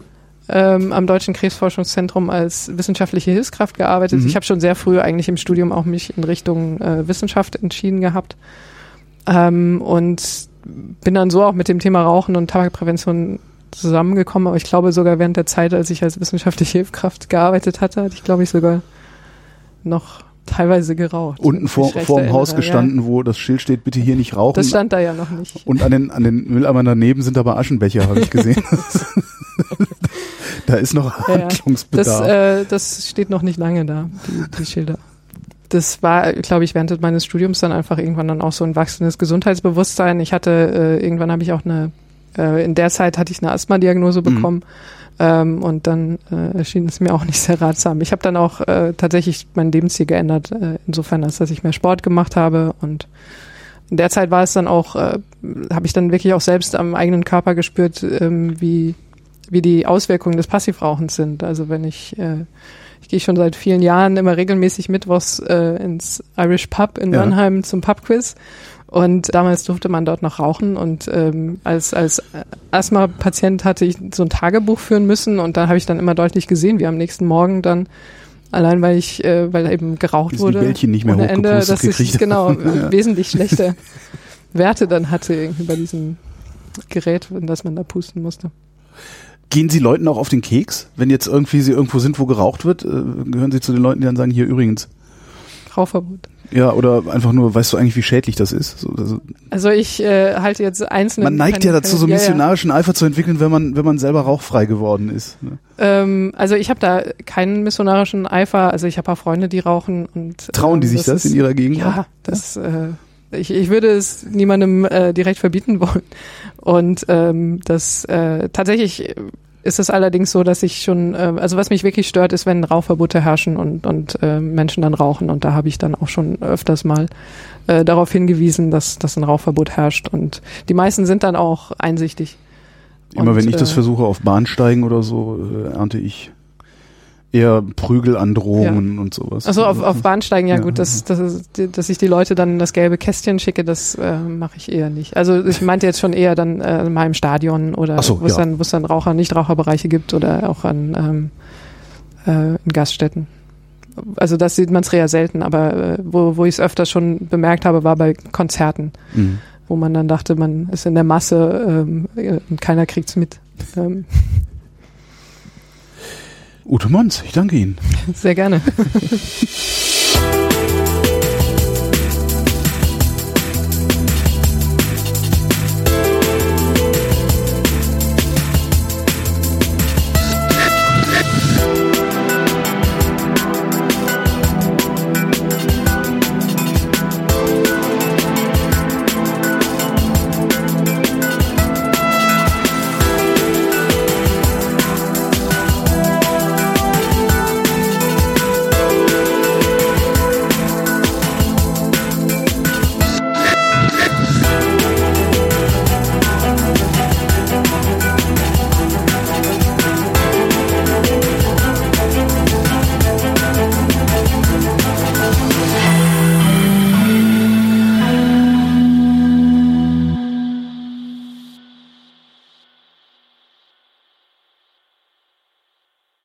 Speaker 3: am Deutschen Krebsforschungszentrum als wissenschaftliche Hilfskraft gearbeitet. Ich habe schon sehr früh eigentlich im Studium auch mich in Richtung Wissenschaft entschieden gehabt. Und bin dann so auch mit dem Thema Rauchen und Tabakprävention zusammengekommen, aber ich glaube sogar während der Zeit, als ich als wissenschaftliche Hilfskraft gearbeitet hatte, hatte ich glaube ich sogar noch teilweise geraucht.
Speaker 1: Unten vor dem Haus gestanden, wo das Schild steht, bitte hier nicht rauchen.
Speaker 3: Das stand da ja noch nicht.
Speaker 1: Und an den Mülleimern daneben sind aber Aschenbecher, habe ich gesehen. Da ist noch Handlungsbedarf.
Speaker 3: Das steht noch nicht lange da, die Schilder. Das war, glaube ich, während meines Studiums dann einfach irgendwann dann auch so ein wachsendes Gesundheitsbewusstsein. Ich hatte, irgendwann habe ich auch in der Zeit hatte ich eine Asthma-Diagnose bekommen. Und dann erschien es mir auch nicht sehr ratsam. Ich habe dann auch tatsächlich mein Lebensstil geändert, insofern, als dass ich mehr Sport gemacht habe. Und in der Zeit war es dann auch, habe ich dann wirklich auch selbst am eigenen Körper gespürt, wie die Auswirkungen des Passivrauchens sind. Also wenn ich gehe schon seit vielen Jahren immer regelmäßig mittwochs ins Irish Pub in Mannheim zum Pubquiz. Und damals durfte man dort noch rauchen und als Asthma-Patient hatte ich so ein Tagebuch führen müssen und da habe ich dann immer deutlich gesehen, wie am nächsten Morgen dann, allein weil eben geraucht wurde,
Speaker 1: die Bällchen nicht mehr
Speaker 3: ohne Ende, dass
Speaker 1: gekriegt.
Speaker 3: ich wesentlich schlechte Werte dann hatte irgendwie bei diesem Gerät, in das man da pusten musste.
Speaker 1: Gehen Sie Leuten auch auf den Keks? Wenn jetzt irgendwie Sie irgendwo sind, wo geraucht wird, gehören Sie zu den Leuten, die dann sagen, hier übrigens
Speaker 3: Rauchverbot.
Speaker 1: Ja, oder einfach nur, weißt du eigentlich, wie schädlich das ist?
Speaker 3: Also ich halte jetzt einzelne...
Speaker 1: Man neigt ja dazu, so missionarischen Eifer zu entwickeln, wenn man selber rauchfrei geworden ist. Ne?
Speaker 3: Also ich habe da keinen missionarischen Eifer. Also ich habe auch Freunde, die rauchen. Und
Speaker 1: trauen die sich das in ihrer Gegend?
Speaker 3: Ja, ich würde es niemandem direkt verbieten wollen. Und tatsächlich ist es allerdings so, dass ich schon, also was mich wirklich stört, ist, wenn Rauchverbote herrschen und Menschen dann rauchen. Und da habe ich dann auch schon öfters mal darauf hingewiesen, dass ein Rauchverbot herrscht. Und die meisten sind dann auch einsichtig.
Speaker 1: Immer wenn ich das versuche auf Bahnsteigen oder so, ernte ich eher Prügelandrohungen und sowas.
Speaker 3: Also auf Bahnsteigen, ja gut, dass ich die Leute dann das gelbe Kästchen schicke, das mache ich eher nicht. Also ich meinte jetzt schon eher dann mal im Stadion oder wo es dann Nichtraucherbereiche gibt oder auch in Gaststätten. Also das sieht man es eher selten, aber wo ich es öfter schon bemerkt habe, war bei Konzerten, wo man dann dachte, man ist in der Masse und keiner kriegt's mit.
Speaker 1: Ute Mons, ich danke Ihnen.
Speaker 3: Sehr gerne.